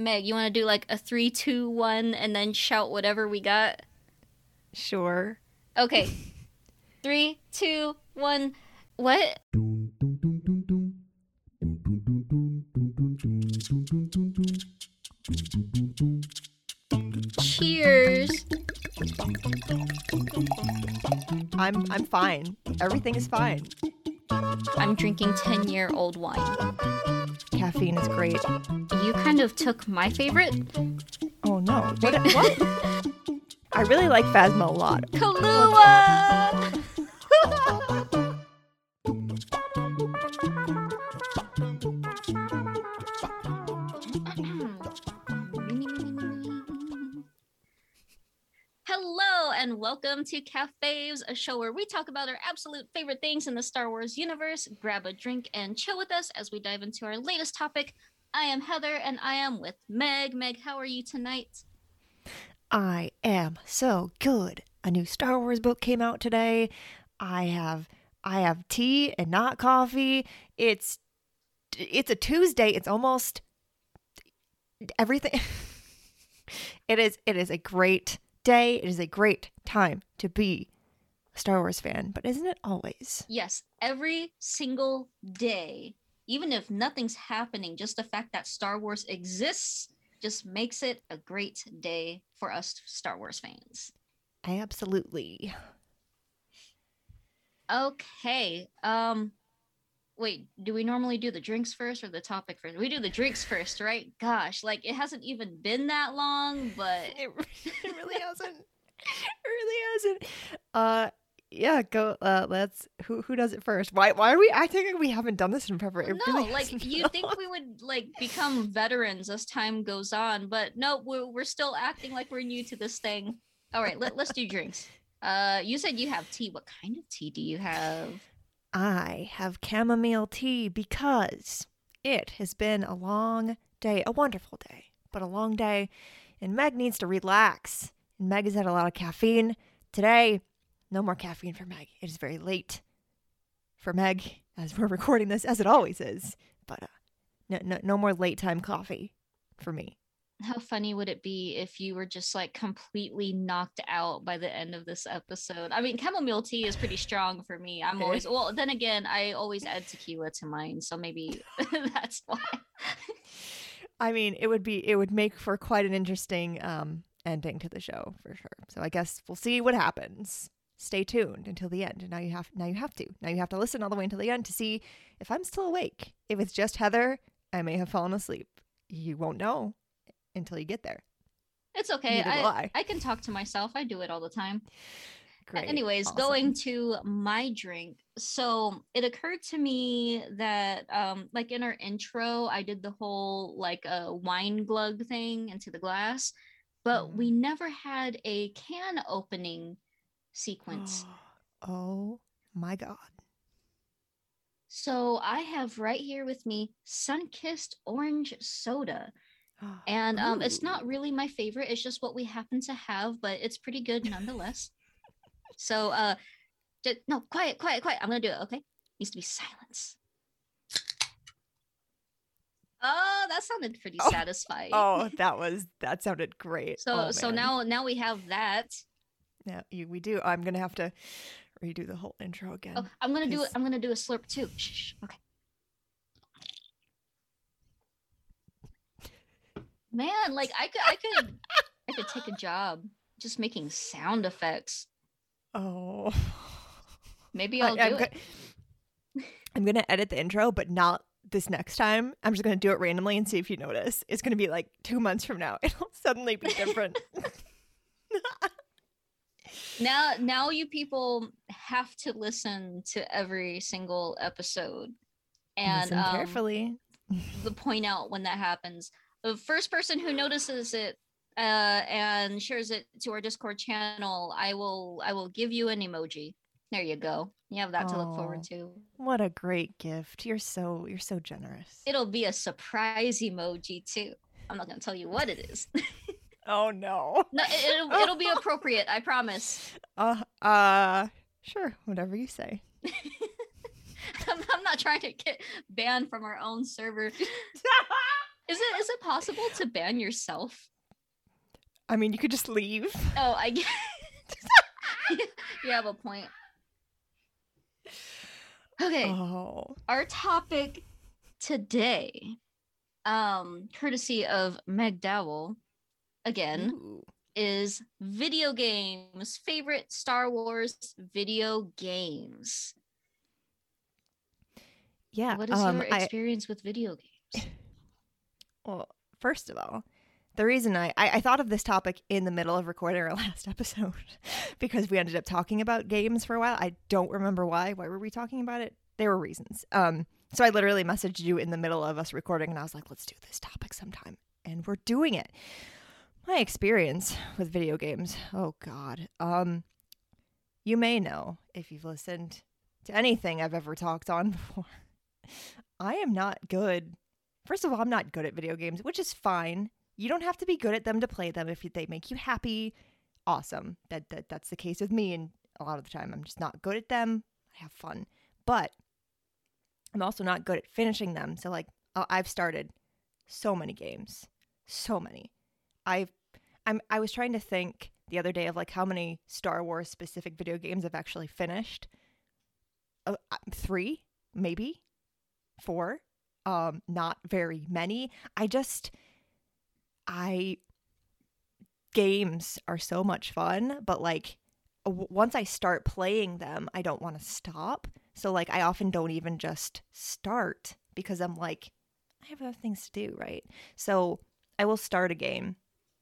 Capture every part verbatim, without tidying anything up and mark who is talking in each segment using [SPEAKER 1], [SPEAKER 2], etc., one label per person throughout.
[SPEAKER 1] Meg, you want to do like a three, two, one, and then shout whatever we got?
[SPEAKER 2] Sure.
[SPEAKER 1] Okay. Three, two, one. What? Cheers.
[SPEAKER 2] I'm I'm fine. Everything is fine.
[SPEAKER 1] I'm drinking ten-year-old wine.
[SPEAKER 2] Caffeine is great.
[SPEAKER 1] You kind of took my favorite.
[SPEAKER 2] Oh no. What? What? I really like Phasma a lot.
[SPEAKER 1] Kahlua! Hello and welcome to Cafes, a show where we talk about our absolute favorite things in the Star Wars universe. Grab a drink and chill with us as we dive into our latest topic. I am Heather and I am with Meg. Meg, how are you tonight?
[SPEAKER 2] I am so good. A new Star Wars book came out today. I have I have tea and not coffee. It's it's a Tuesday. It's almost everything. It is it is a great day. It is a great time to be a Star Wars fan, but isn't it always?
[SPEAKER 1] Yes, every single day. Even if nothing's happening, just the fact that Star Wars exists just makes it a great day for us Star Wars fans.
[SPEAKER 2] Absolutely.
[SPEAKER 1] Okay. Um, wait, do we normally do the drinks first or the topic first? We do the drinks first, right? Gosh, like it hasn't even been that long, but
[SPEAKER 2] It, it really hasn't. It really hasn't. Uh, yeah. Go. Uh, let's. Who who does it first? Why why are we acting like we haven't done this in forever? It
[SPEAKER 1] no,
[SPEAKER 2] really
[SPEAKER 1] like
[SPEAKER 2] hasn't
[SPEAKER 1] you
[SPEAKER 2] been
[SPEAKER 1] think
[SPEAKER 2] long.
[SPEAKER 1] we would like become veterans as time goes on, but no, we're we're still acting like we're new to this thing. All right, let, let's do drinks. Uh, you said you have tea. What kind of tea do you have?
[SPEAKER 2] I have chamomile tea because it has been a long day, a wonderful day, but a long day, and Meg needs to relax. And Meg has had a lot of caffeine today. No more caffeine for Meg. It is very late for Meg as we're recording this, as it always is. But uh, no, no, no more late time coffee for me.
[SPEAKER 1] How funny would it be if you were just like completely knocked out by the end of this episode? I mean, chamomile tea is pretty strong for me. I'm always, well, then again, I always add tequila to mine, so maybe that's why.
[SPEAKER 2] I mean, it would be, it would make for quite an interesting um, ending to the show for sure. So I guess we'll see what happens. Stay tuned until the end. And now you have, now you have to, now you have to listen all the way until the end to see if I'm still awake. If it's just Heather, I may have fallen asleep. You won't know until you get there.
[SPEAKER 1] It's okay.
[SPEAKER 2] Neither will
[SPEAKER 1] I,
[SPEAKER 2] I.
[SPEAKER 1] I can talk to myself. I do it all the time.
[SPEAKER 2] Great.
[SPEAKER 1] Anyways,
[SPEAKER 2] Awesome.
[SPEAKER 1] going to my drink. So it occurred to me that um like in our intro, I did the whole like a uh, wine glug thing into the glass, but
[SPEAKER 2] Mhm.
[SPEAKER 1] we never had a can opening sequence.
[SPEAKER 2] Oh my God.
[SPEAKER 1] So I have right here with me Sunkissed orange soda. And um, it's not really my favorite. It's just what we happen to have, but it's pretty good nonetheless. So, uh, d- no, quiet, quiet, quiet. I'm gonna do it. Okay, needs to be silence. Oh, that sounded pretty
[SPEAKER 2] Oh.
[SPEAKER 1] satisfying.
[SPEAKER 2] Oh, that was that sounded great.
[SPEAKER 1] So,
[SPEAKER 2] oh,
[SPEAKER 1] so
[SPEAKER 2] man.
[SPEAKER 1] now, now we have that.
[SPEAKER 2] Yeah, you, we do. I'm gonna have to redo the whole intro again.
[SPEAKER 1] Oh, I'm gonna do it.
[SPEAKER 2] Cause-
[SPEAKER 1] I'm gonna do a slurp too. Shh, shh, okay. Man, like I could, I could, I could take a job just making sound effects.
[SPEAKER 2] Oh,
[SPEAKER 1] Maybe I'll
[SPEAKER 2] I,
[SPEAKER 1] do
[SPEAKER 2] I'm
[SPEAKER 1] it.
[SPEAKER 2] Go- I'm gonna edit the intro, but not this next time. I'm just gonna do it randomly and see if you notice. It's gonna be like two months from now. It'll suddenly be different.
[SPEAKER 1] Now, now you people have to listen to every single episode and
[SPEAKER 2] Listen
[SPEAKER 1] um,
[SPEAKER 2] carefully.
[SPEAKER 1] the point out when that happens. The first person who notices it uh, and shares it to our Discord channel, I will, I will give you an emoji. There you go. You have that to look forward to.
[SPEAKER 2] What a great gift! You're so you're so generous.
[SPEAKER 1] It'll be a surprise emoji too. I'm not gonna tell you what it is.
[SPEAKER 2] Oh no.
[SPEAKER 1] No, it, it'll it'll be appropriate. I promise.
[SPEAKER 2] Uh uh. Sure, whatever you say.
[SPEAKER 1] I'm, I'm not trying to get banned from our own server. Is it is it possible to ban yourself?
[SPEAKER 2] I mean, you could just leave.
[SPEAKER 1] Oh, I get. You have a point. Okay.
[SPEAKER 2] Oh.
[SPEAKER 1] Our topic today, um, courtesy of Meg Dowell, again, Ooh. is video games. Favorite Star Wars video games.
[SPEAKER 2] Yeah.
[SPEAKER 1] What is
[SPEAKER 2] um,
[SPEAKER 1] your experience I... with video games?
[SPEAKER 2] Well, first of all, the reason I, I, I thought of this topic in the middle of recording our last episode because we ended up talking about games for a while. I don't remember why. Why were we talking about it? There were reasons. Um, so I literally messaged you in the middle of us recording and I was like, let's do this topic sometime. And we're doing it. My experience with video games. Oh, God. Um, you may know if you've listened to anything I've ever talked on before. I am not good. First of all, I'm not good at video games, which is fine. You don't have to be good at them to play them. If they make you happy, awesome. That, that That's the case with me, and a lot of the time I'm just not good at them. I have fun. But I'm also not good at finishing them. So, like, I've started so many games. So many. I've, I'm, I was trying to think the other day of, like, how many Star Wars specific video games I've actually finished. Uh, three, maybe. Four. Um, not very many. I just... I games are so much fun, but like w- once I start playing them, I don't want to stop. So like I often don't even just start because I'm like, I have other things to do, right? So I will start a game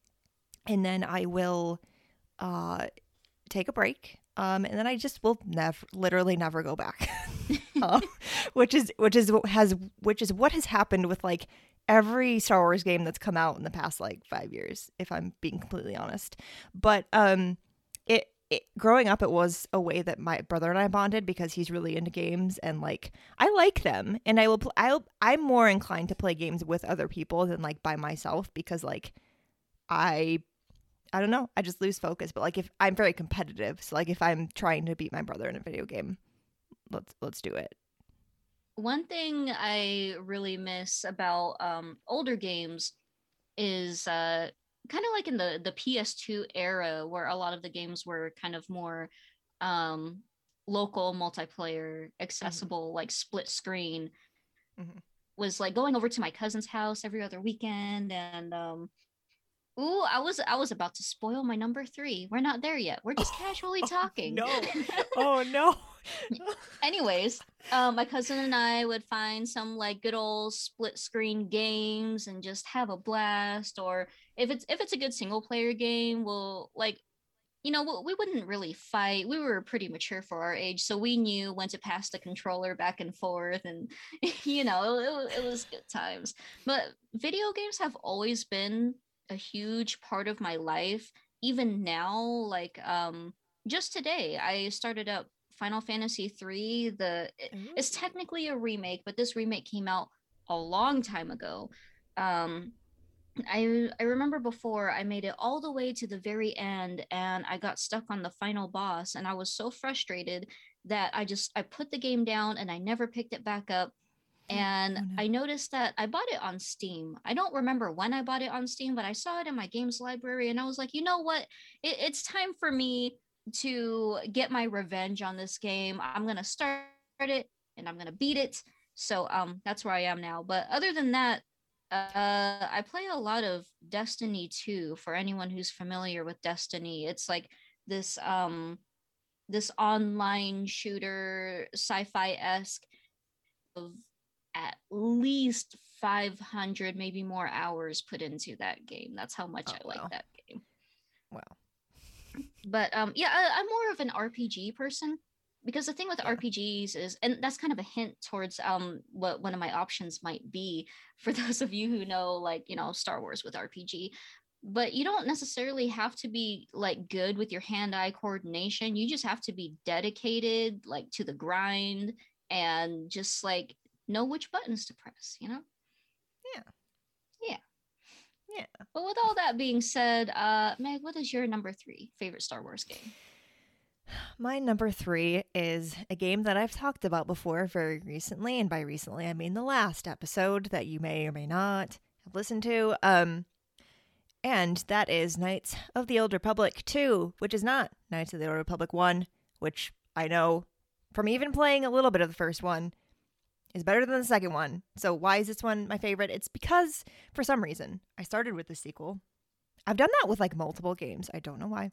[SPEAKER 2] and then I will uh, take a break. Um, and then I just will never, literally never go back, uh, which is which is what has which is what has happened with like every Star Wars game that's come out in the past like five years, if I'm being completely honest. But um, it, it growing up, it was a way that my brother and I bonded because he's really into games and like I like them, and I will pl- I'll I'm more inclined to play games with other people than like by myself because like I. I don't know. I just lose focus. But like if I'm very competitive, so like if I'm trying to beat my brother in a video game, let's let's do it.
[SPEAKER 1] One thing I really miss about um, older games is uh, kind of like in the the P S two era, where a lot of the games were kind of more um, local, multiplayer, accessible, mm-hmm. like split screen. Mm-hmm. Was like going over to my cousin's house every other weekend and. Um, Ooh, I was I was about to spoil my number three. We're not there yet. We're just oh, casually talking.
[SPEAKER 2] No. Oh no.
[SPEAKER 1] Anyways, um, my cousin and I would find some like good old split screen games and just have a blast. Or if it's if it's a good single player game, we'll like, you know, we wouldn't really fight. We were pretty mature for our age, so we knew when to pass the controller back and forth, and you know, it, it was good times. But video games have always been a huge part of my life. Even now, like um just today I started up Final Fantasy three. The it's technically a remake, but this remake came out a long time ago. um I I remember before I made it all the way to the very end and I got stuck on the final boss and I was so frustrated that I just I put the game down and I never picked it back up. And oh, no. I noticed that I bought it on Steam. I don't remember when I bought it on Steam, but I saw it in my games library and I was like, you know what? It, it's time for me to get my revenge on this game. I'm going to start it and I'm going to beat it. So um, that's where I am now. But other than that, uh, I play a lot of Destiny two. For anyone who's familiar with Destiny, it's like this um, this online shooter, sci-fi-esque of at least five hundred, maybe more hours put into that game. That's how much oh, I like wow. that game.
[SPEAKER 2] Wow.
[SPEAKER 1] But um, yeah, I, I'm more of an R P G person because the thing with yeah. R P Gs is, and that's kind of a hint towards um what one of my options might be for those of you who know, like, you know, Star Wars with R P G. But you don't necessarily have to be like good with your hand-eye coordination. You just have to be dedicated, like, to the grind and just like know which buttons to press, you know?
[SPEAKER 2] Yeah.
[SPEAKER 1] Yeah.
[SPEAKER 2] Yeah.
[SPEAKER 1] But with all that being said, uh, Meg, what is your number three favorite Star Wars game?
[SPEAKER 2] My number three is a game that I've talked about before very recently, and by recently I mean the last episode that you may or may not have listened to. Um, and that is Knights of the Old Republic two, which is not Knights of the Old Republic one, which I know from even playing a little bit of the first one is better than the second one. So why is this one my favorite? It's because, for some reason, I started with the sequel. I've done that with like multiple games. I don't know why.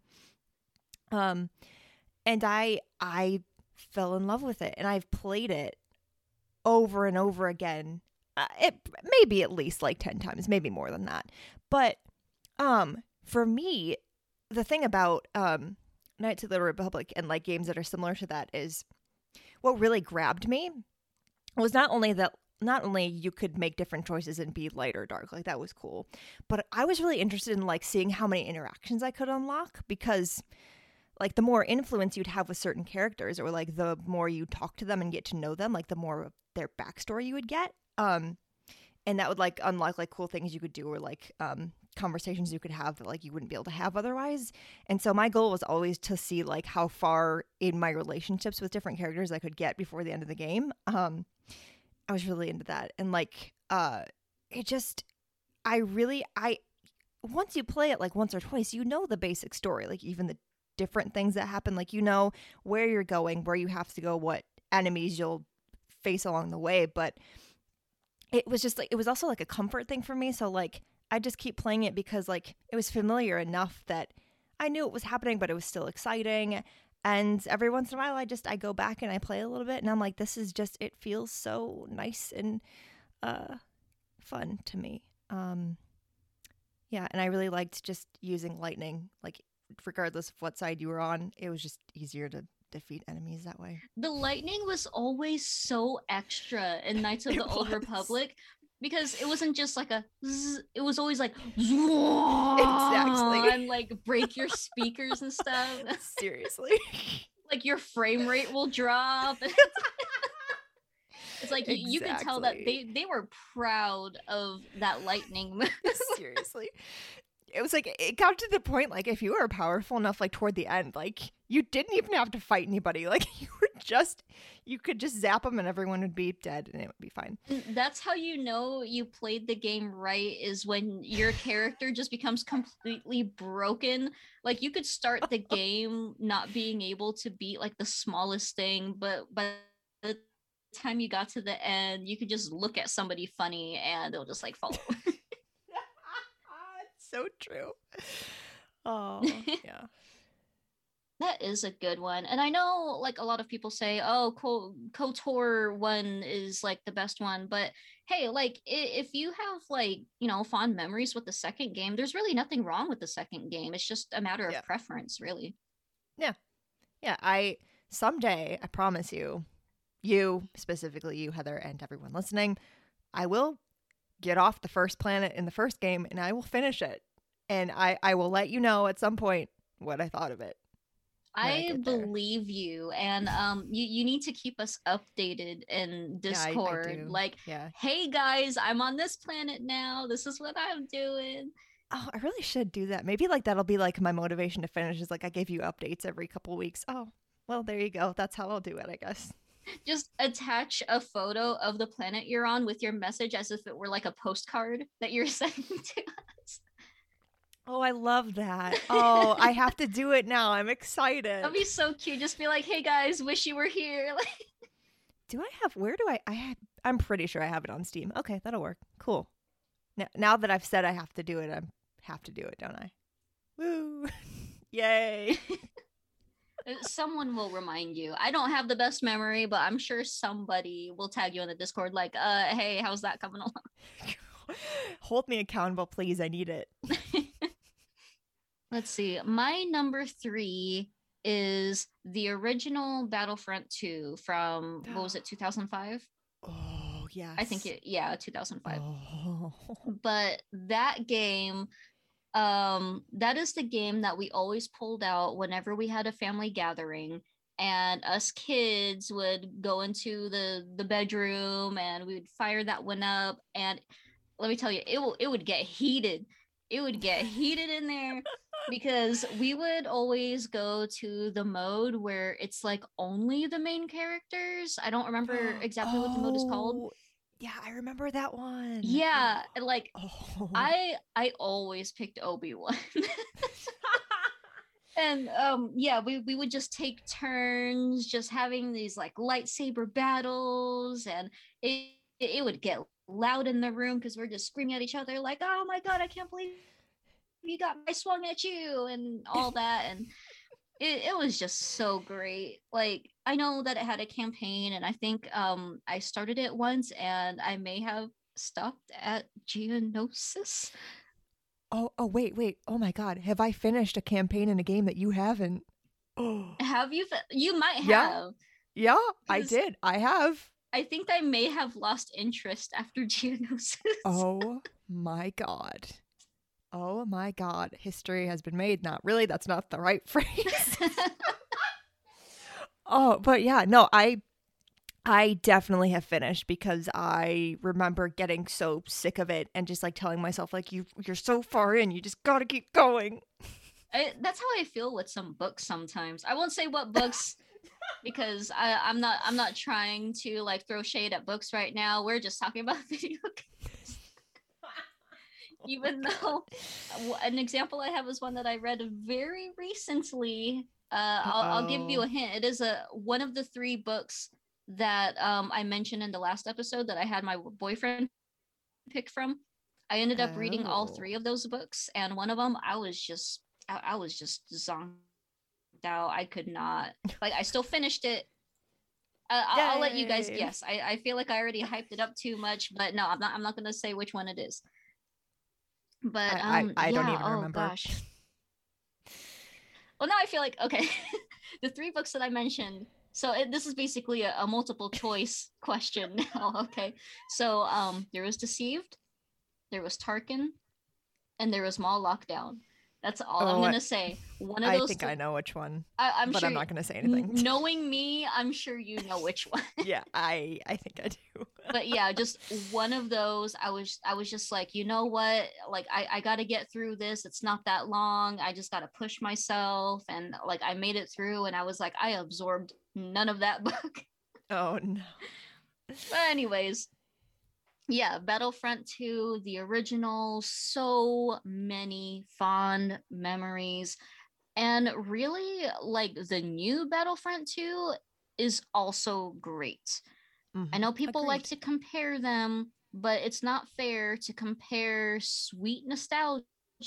[SPEAKER 2] Um, and I I fell in love with it, and I've played it over and over again. Uh, it maybe at least like ten times, maybe more than that. But um, for me, the thing about um, Knights of the Republic and like games that are similar to that is what really grabbed me was not only that not only you could make different choices and be light or dark, like that was cool, but I was really interested in like seeing how many interactions I could unlock, because like the more influence you'd have with certain characters, or like the more you talk to them and get to know them, like the more of their backstory you would get. Um, and that would like unlock like cool things you could do, or like um, conversations you could have that like you wouldn't be able to have otherwise. And so my goal was always to see like how far in my relationships with different characters I could get before the end of the game. Um, I was really into that. And like, uh, it just, I really, I, once you play it like once or twice, you know the basic story, like even the different things that happen, like you know where you're going, where you have to go, what enemies you'll face along the way. But it was just like, it was also like a comfort thing for me. So like, I just keep playing it because like it was familiar enough that I knew it was happening, but it was still exciting. And every once in a while, I just, I go back and I play a little bit, and I'm like, this is just, it feels so nice and uh, fun to me. Um, yeah, and I really liked just using lightning, like regardless of what side you were on, it was just easier to defeat enemies that way.
[SPEAKER 1] The lightning was always so extra in Knights of the
[SPEAKER 2] It
[SPEAKER 1] Old
[SPEAKER 2] was.
[SPEAKER 1] Republic, because it wasn't just like a zzz, it was always like
[SPEAKER 2] Exactly.
[SPEAKER 1] and like break your speakers and stuff.
[SPEAKER 2] Seriously.
[SPEAKER 1] Like your frame rate will drop. It's like you, you can tell that they
[SPEAKER 2] Exactly.
[SPEAKER 1] they were proud of that lightning move.
[SPEAKER 2] Seriously. It was like, it got to the point, like, if you were powerful enough, like, toward the end, like, you didn't even have to fight anybody. Like, you were just, you could just zap them and everyone would be dead and it would be fine.
[SPEAKER 1] That's how you know you played the game right, is when your character just becomes completely broken. Like, you could start the game not being able to beat, like, the smallest thing, but by the time you got to the end, you could just look at somebody funny and they'll just, like, fall over.
[SPEAKER 2] So true. Oh, yeah.
[SPEAKER 1] That is a good one. And I know like a lot of people say, oh, Ko- KOTOR one is like the best one. But hey, like if you have like, you know, fond memories with the second game, there's really nothing wrong with the second game. It's just a matter of
[SPEAKER 2] Yeah.
[SPEAKER 1] preference, really.
[SPEAKER 2] Yeah. Yeah. I, someday, I promise you, you, specifically you, Heather, and everyone listening, I will get off the first planet in the first game and I will finish it. And I, I will let you know at some point what I thought of it.
[SPEAKER 1] I, I believe you. And um you, you need to keep us updated in Discord.
[SPEAKER 2] Yeah, I, I
[SPEAKER 1] like,
[SPEAKER 2] yeah.
[SPEAKER 1] Hey guys, I'm on this planet now. This is what I'm doing.
[SPEAKER 2] Oh, I really should do that. Maybe like that'll be like my motivation to finish, is like I give you updates every couple weeks. Oh, well, there you go. That's how I'll do it, I guess.
[SPEAKER 1] Just attach a photo of the planet you're on with your message as if it were like a postcard that you're sending to us.
[SPEAKER 2] Oh, I love that. Oh, I have to do it now. I'm excited.
[SPEAKER 1] That'd be so cute. Just be like, hey guys, wish you were here.
[SPEAKER 2] Do I have, where do I, I have, I'm pretty sure I have it on Steam. Okay, that'll work. Cool. Now, now that I've said I have to do it, I have to do it, don't I? Woo. Yay.
[SPEAKER 1] Someone will remind you. I don't have the best memory, but I'm sure somebody will tag you in the Discord like, uh, hey, how's that coming along?
[SPEAKER 2] Hold me accountable, please. I need it.
[SPEAKER 1] Let's see. My number three is the original Battlefront two from, what was it, two thousand five?
[SPEAKER 2] Oh, yes.
[SPEAKER 1] I think it, yeah, two thousand five.
[SPEAKER 2] Oh.
[SPEAKER 1] But that game, um, that is the game that we always pulled out whenever we had a family gathering. And us kids would go into the, the bedroom and we would fire that one up. And let me tell you, it will it would get heated. It would get heated in there because we would always go to the mode where it's like only the main characters. I don't remember exactly
[SPEAKER 2] oh,
[SPEAKER 1] what the mode is called.
[SPEAKER 2] Yeah, I remember that one.
[SPEAKER 1] Yeah, and like
[SPEAKER 2] Oh.
[SPEAKER 1] I I always picked Obi-Wan. And um yeah, we we would just take turns just having these like lightsaber battles, and it it would get loud in the room because we're just screaming at each other like, "Oh my god, I can't believe you got I swung at you," and all that. And it, it was just so great. Like, I know that it had a campaign, and I think um I started it once, and I may have stopped at Geonosis.
[SPEAKER 2] Oh, oh, wait, wait. Oh my God. Have I finished a campaign in a game that you haven't? Oh,
[SPEAKER 1] Have you? Fi- you might
[SPEAKER 2] yeah,
[SPEAKER 1] have.
[SPEAKER 2] yeah, I
[SPEAKER 1] 'Cause
[SPEAKER 2] did. I have.
[SPEAKER 1] I think I may have lost interest after Geonosis.
[SPEAKER 2] Oh my God. Oh my God. History has been made. Not really. That's not the right phrase. Oh, but yeah, no, I I definitely have finished because I remember getting so sick of it and just like telling myself like you you're so far in, you just got to keep going.
[SPEAKER 1] I, that's how I feel with some books sometimes. I won't say what books because I, I'm not I'm not trying to like throw shade at books right now. We're just talking about video games. Even though an example I have is one that I read very recently. Uh, I'll, I'll give you a hint. It is a one of the three books that um, I mentioned in the last episode that I had my boyfriend pick from. I ended up oh. reading all three of those books, and one of them I was just I, I was just zonked out. I could not like. I still finished it. Uh, I'll, I'll let you guys guess. I, I feel like I already hyped it up too much, but no, I'm not. I'm not gonna say which one it is. But um,
[SPEAKER 2] I, I, I
[SPEAKER 1] yeah,
[SPEAKER 2] don't even
[SPEAKER 1] oh,
[SPEAKER 2] remember.
[SPEAKER 1] Gosh. Well, now I feel like okay, the three books that I mentioned. So it, this is basically a, a multiple choice question now. Okay, so um, there was Deceived, there was Tarkin, and there was Maul Lockdown. That's all oh, I'm gonna say. One of
[SPEAKER 2] I
[SPEAKER 1] those.
[SPEAKER 2] I think th- I know which one.
[SPEAKER 1] I, I'm
[SPEAKER 2] but
[SPEAKER 1] sure
[SPEAKER 2] I'm not gonna say anything.
[SPEAKER 1] N- knowing me, I'm sure you know which one.
[SPEAKER 2] Yeah, I I think I do.
[SPEAKER 1] But yeah, just one of those. I was I was just like, you know what? Like I I got to get through this. It's not that long. I just got to push myself, and like I made it through, and I was like, I absorbed none of that book.
[SPEAKER 2] Oh no.
[SPEAKER 1] But anyways. Yeah, Battlefront two, the original, so many fond memories. And really, like, the new Battlefront two is also great. Mm-hmm. I know people Agreed. like to compare them, but it's not fair to compare sweet nostalgia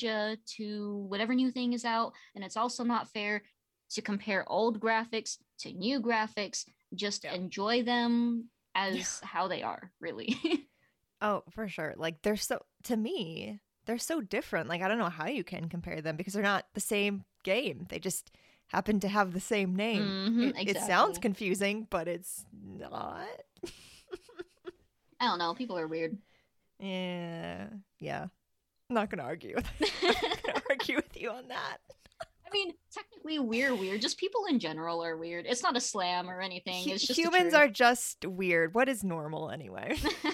[SPEAKER 1] to whatever new thing is out. And it's also not fair to compare old graphics to new graphics. Just yeah. enjoy them as yeah. how they are, really.
[SPEAKER 2] Oh, for sure. Like they're so, to me, they're so different. Like I don't know how you can compare them because they're not the same game. They just happen to have the same name.
[SPEAKER 1] Mm-hmm,
[SPEAKER 2] it,
[SPEAKER 1] exactly.
[SPEAKER 2] it sounds confusing, but it's not.
[SPEAKER 1] I don't know. People are weird.
[SPEAKER 2] Yeah. Yeah. I'm not going to argue. I'm not going to argue with you on that.
[SPEAKER 1] I mean, technically we're weird. Just people in general are weird. It's not a slam or anything. It's just
[SPEAKER 2] humans are just weird. What is normal anyway?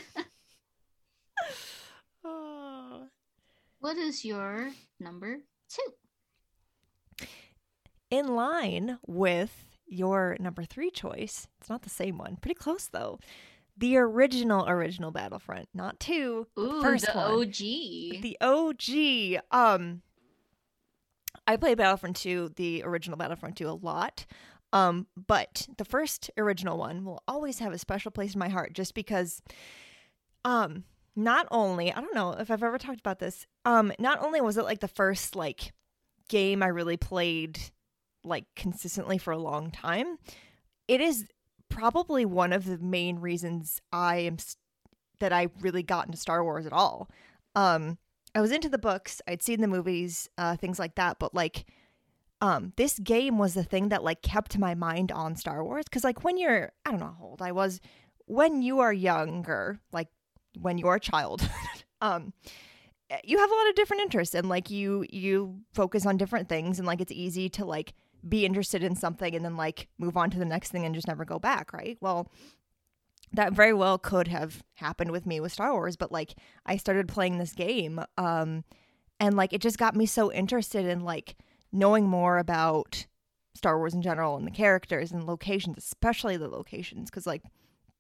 [SPEAKER 1] Oh. What is your number two?
[SPEAKER 2] In line with your number three choice, it's not the same one. Pretty close though. The original original Battlefront, not two.
[SPEAKER 1] Ooh,
[SPEAKER 2] first
[SPEAKER 1] the
[SPEAKER 2] one.
[SPEAKER 1] O G.
[SPEAKER 2] The O G. Um, I played Battlefront two, the original Battlefront two, a lot. Um, but the first original one will always have a special place in my heart, just because. Um. Not only, I don't know if I've ever talked about this, um, not only was it like the first like game I really played like consistently for a long time, it is probably one of the main reasons I am st- that I really got into Star Wars at all. Um, I was into the books, I'd seen the movies, uh, things like that, but like um, this game was the thing that like kept my mind on Star Wars. Because like when you're, I don't know how old I was, when you are younger, like when you're a child, um, you have a lot of different interests, and like you you focus on different things, and like it's easy to like be interested in something and then like move on to the next thing and just never go back, right? Well, that very well could have happened with me with Star Wars, but like I started playing this game, um, and like it just got me so interested in like knowing more about Star Wars in general and the characters and locations, especially the locations, because like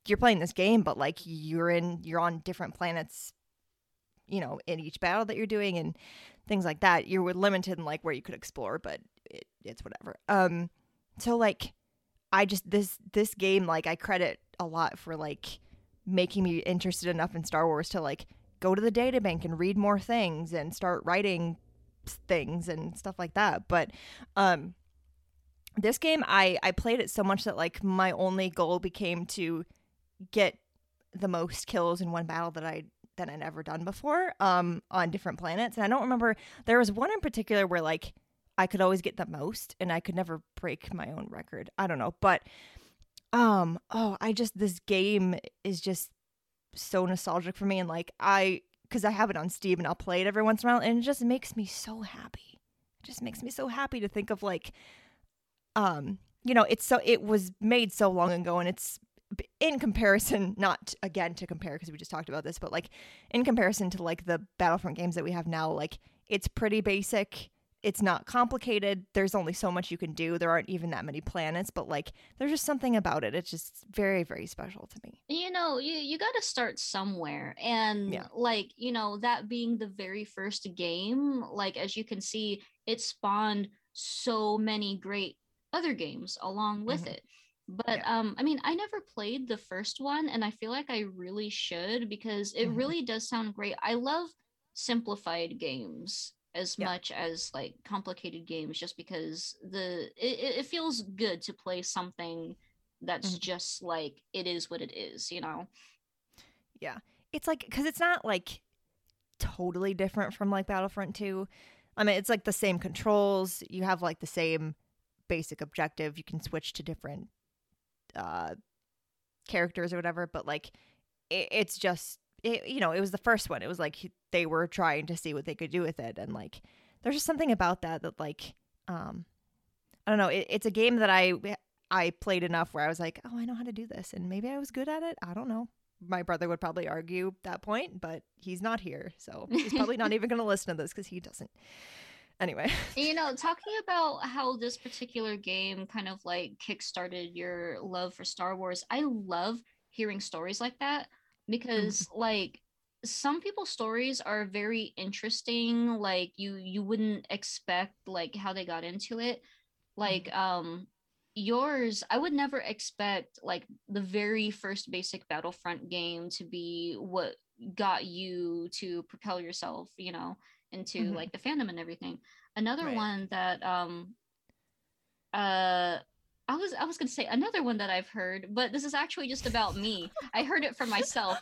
[SPEAKER 2] you're playing this game, but like you're in you're on different planets, you know, in each battle that you're doing and things like that. You're limited in like where you could explore, but it, it's whatever. Um, so like I just this this game, like I credit a lot for like making me interested enough in Star Wars to like go to the databank and read more things and start writing things and stuff like that. But um, this game, I I played it so much that like my only goal became to get the most kills in one battle that I that I'd ever done before um, on different planets. And I don't remember, there was one in particular where like I could always get the most and I could never break my own record. I don't know. But um, oh, I just, this game is just so nostalgic for me. And like I, because I have it on Steam and I'll play it every once in a while and it just makes me so happy. It just makes me so happy to think of like, um, you know, it's so, it was made so long ago and it's, in comparison, not again to compare because we just talked about this, but like in comparison to like the Battlefront games that we have now, like it's pretty basic. It's not complicated. There's only so much you can do. There aren't even that many planets, but like there's just something about it. It's just very, very special to me.
[SPEAKER 1] You know, you, you got to start somewhere. And yeah. like, you know, that being the very first game, like as you can see, it spawned so many great other games along with mm-hmm. it. But yeah. um, I mean, I never played the first one, and I feel like I really should because it mm-hmm. really does sound great. I love simplified games as yeah. much as like complicated games, just because the it, it feels good to play something that's mm-hmm. just like it is what it is, you know?
[SPEAKER 2] Yeah, it's like because it's not like totally different from like Battlefront two. I mean, it's like the same controls. You have like the same basic objective. You can switch to different uh characters or whatever, but like it, it's just it, you know, it was the first one. It was like they were trying to see what they could do with it, and like there's just something about that that like um I don't know, it, it's a game that I I played enough where I was like, oh, I know how to do this, and maybe I was good at it. I don't know. My brother would probably argue that point, but he's not here, so he's probably not even going to listen to this because he doesn't. Anyway,
[SPEAKER 1] you know, talking about how this particular game kind of like kickstarted your love for Star Wars, I love hearing stories like that because mm-hmm. like some people's stories are very interesting. Like you you wouldn't expect like how they got into it. Like mm-hmm. um yours, I would never expect like the very first basic Battlefront game to be what got you to propel yourself, you know, into mm-hmm. like the fandom and everything. Another right. one that um uh I was I was gonna say another one that I've heard, but this is actually just about me. I heard it from myself.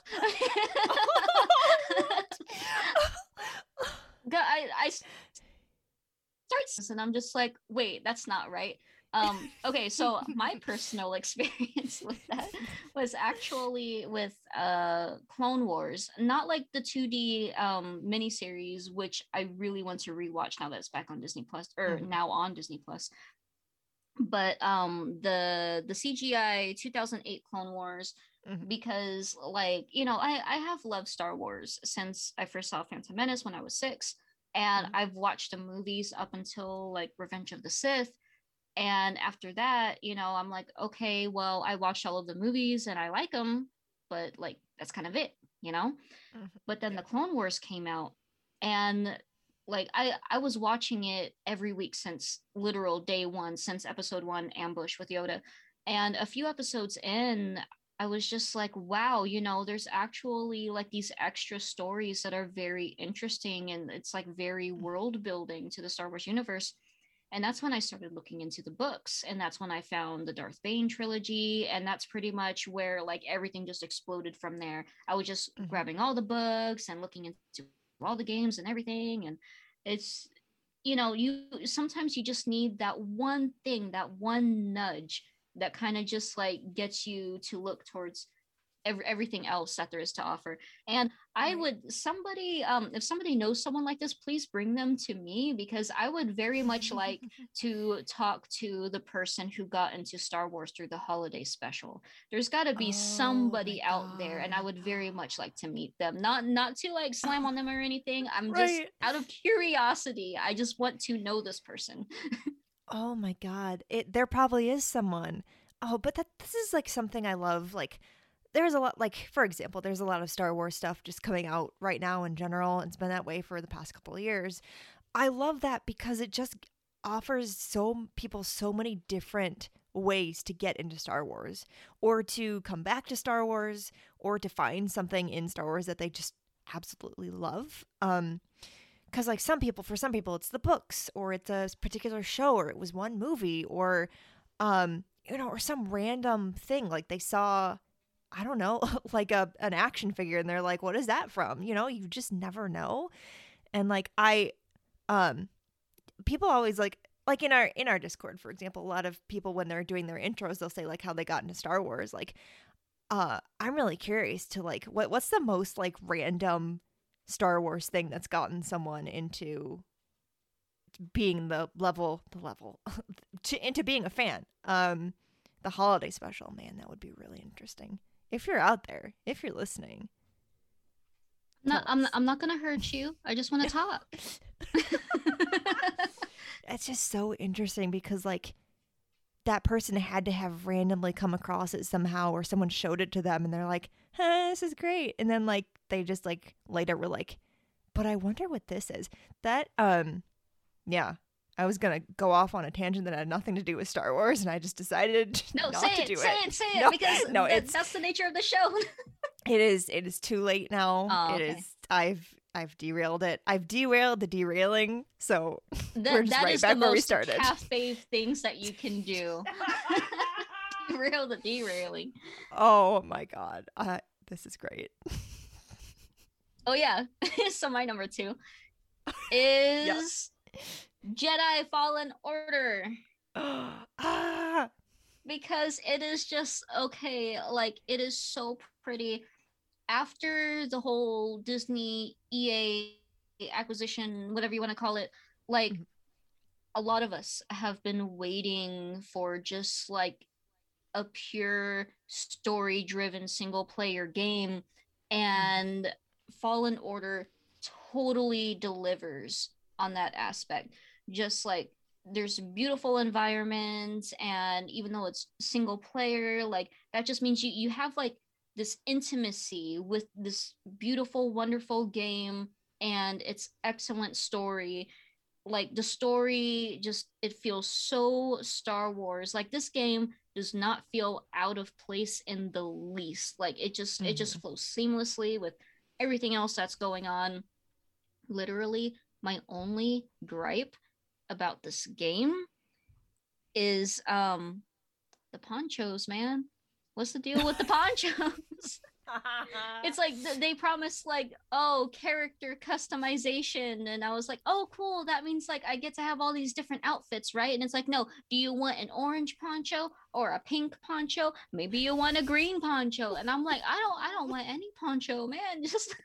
[SPEAKER 1] I I start and I'm just like, wait, that's not right. Um, okay, so my personal experience with that was actually with uh, Clone Wars, not like the two D um, miniseries, which I really want to rewatch now that it's back on Disney Plus, or mm-hmm. now on Disney Plus. But um, the the C G I two thousand eight Clone Wars, mm-hmm. because like you know, I I have loved Star Wars since I first saw Phantom Menace when I was six, and mm-hmm. I've watched the movies up until like Revenge of the Sith. And after that, you know, I'm like, okay, well, I watched all of the movies and I like them, but like, that's kind of it, you know? Mm-hmm. But then yeah. the Clone Wars came out and like, I, I was watching it every week since literal day one, since episode one, Ambush with Yoda. And a few episodes in, I was just like, wow, you know, there's actually like these extra stories that are very interesting. And it's like very world building to the Star Wars universe. And that's when I started looking into the books. And that's when I found the Darth Bane trilogy. And that's pretty much where like everything just exploded from there. I was just mm-hmm. grabbing all the books and looking into all the games and everything. And it's, you know, you sometimes you just need that one thing, that one nudge that kind of just like gets you to look towards every, everything else that there is to offer. And I would somebody um if somebody knows someone like this, please bring them to me, because I would very much like to talk to the person who got into Star Wars through the holiday special. There's got to be oh, somebody out there, and I would very much like to meet them. Not not to like slam on them or anything. I'm right. just out of curiosity. I just want to know this person.
[SPEAKER 2] Oh my god. It there probably is someone. Oh, but that this is like something I love, like there's a lot, like, for example, there's a lot of Star Wars stuff just coming out right now in general. And it's been that way for the past couple of years. I love that because it just offers so people so many different ways to get into Star Wars, or to come back to Star Wars, or to find something in Star Wars that they just absolutely love. Um, because like some people, for some people, it's the books, or it's a particular show, or it was one movie, or, um, you know, or some random thing. Like they saw, I don't know, like a an action figure, and they're like, "What is that from?" You know, you just never know. And like I, um, people always like. Like in our in our Discord, for example, a lot of people when they're doing their intros, they'll say like how they got into Star Wars. Like, uh, I'm really curious to like what what's the most like random Star Wars thing that's gotten someone into being the level the level to into being a fan. Um, the holiday special, man, that would be really interesting. If you're out there, if you're listening,
[SPEAKER 1] no, I'm not, I'm not gonna hurt you. I just want to talk.
[SPEAKER 2] It's just so interesting because like that person had to have randomly come across it somehow, or someone showed it to them and they're like, huh, this is great. And then like they just like later were like, but I wonder what this is. That um yeah. I was gonna go off on a tangent that had nothing to do with Star Wars, and I just decided
[SPEAKER 1] no,
[SPEAKER 2] not
[SPEAKER 1] say
[SPEAKER 2] to
[SPEAKER 1] it,
[SPEAKER 2] do
[SPEAKER 1] say
[SPEAKER 2] it.
[SPEAKER 1] it, say it,
[SPEAKER 2] no,
[SPEAKER 1] because
[SPEAKER 2] no,
[SPEAKER 1] th-
[SPEAKER 2] it's
[SPEAKER 1] that's the nature of the show.
[SPEAKER 2] it is it is too late now.
[SPEAKER 1] Oh,
[SPEAKER 2] it
[SPEAKER 1] okay.
[SPEAKER 2] is I've I've derailed it. I've derailed the derailing, so
[SPEAKER 1] That,
[SPEAKER 2] we're just
[SPEAKER 1] that
[SPEAKER 2] right
[SPEAKER 1] is
[SPEAKER 2] back
[SPEAKER 1] the
[SPEAKER 2] where we
[SPEAKER 1] most
[SPEAKER 2] started.
[SPEAKER 1] cafe things that you can do. Derail the derailing.
[SPEAKER 2] Oh my god, uh, this is great.
[SPEAKER 1] Oh yeah, so my number two is Jedi Fallen Order.
[SPEAKER 2] ah,
[SPEAKER 1] Because it is just okay, like it is so pretty. After the whole Disney E A acquisition, whatever you want to call it, like
[SPEAKER 2] Mhm.
[SPEAKER 1] a lot of us have been waiting for just like a pure story driven single player game, and Fallen Order totally delivers on that aspect. Just like there's beautiful environments, and even though it's single player, like that just means you you have like this intimacy with this beautiful, wonderful game and its excellent story. Like the story just it feels so Star Wars. Like this game does not feel out of place in the least. Like it just mm-hmm. it just flows seamlessly with everything else that's going on. Literally, my only gripe about this game is um the ponchos, man. What's the deal with the ponchos? It's like th- they promised like, oh, character customization, and I was like, oh cool, that means like I get to have all these different outfits, right? And it's like, no, do you want an orange poncho or a pink poncho? Maybe you want a green poncho. And I'm like, I don't I don't want any poncho, man. Just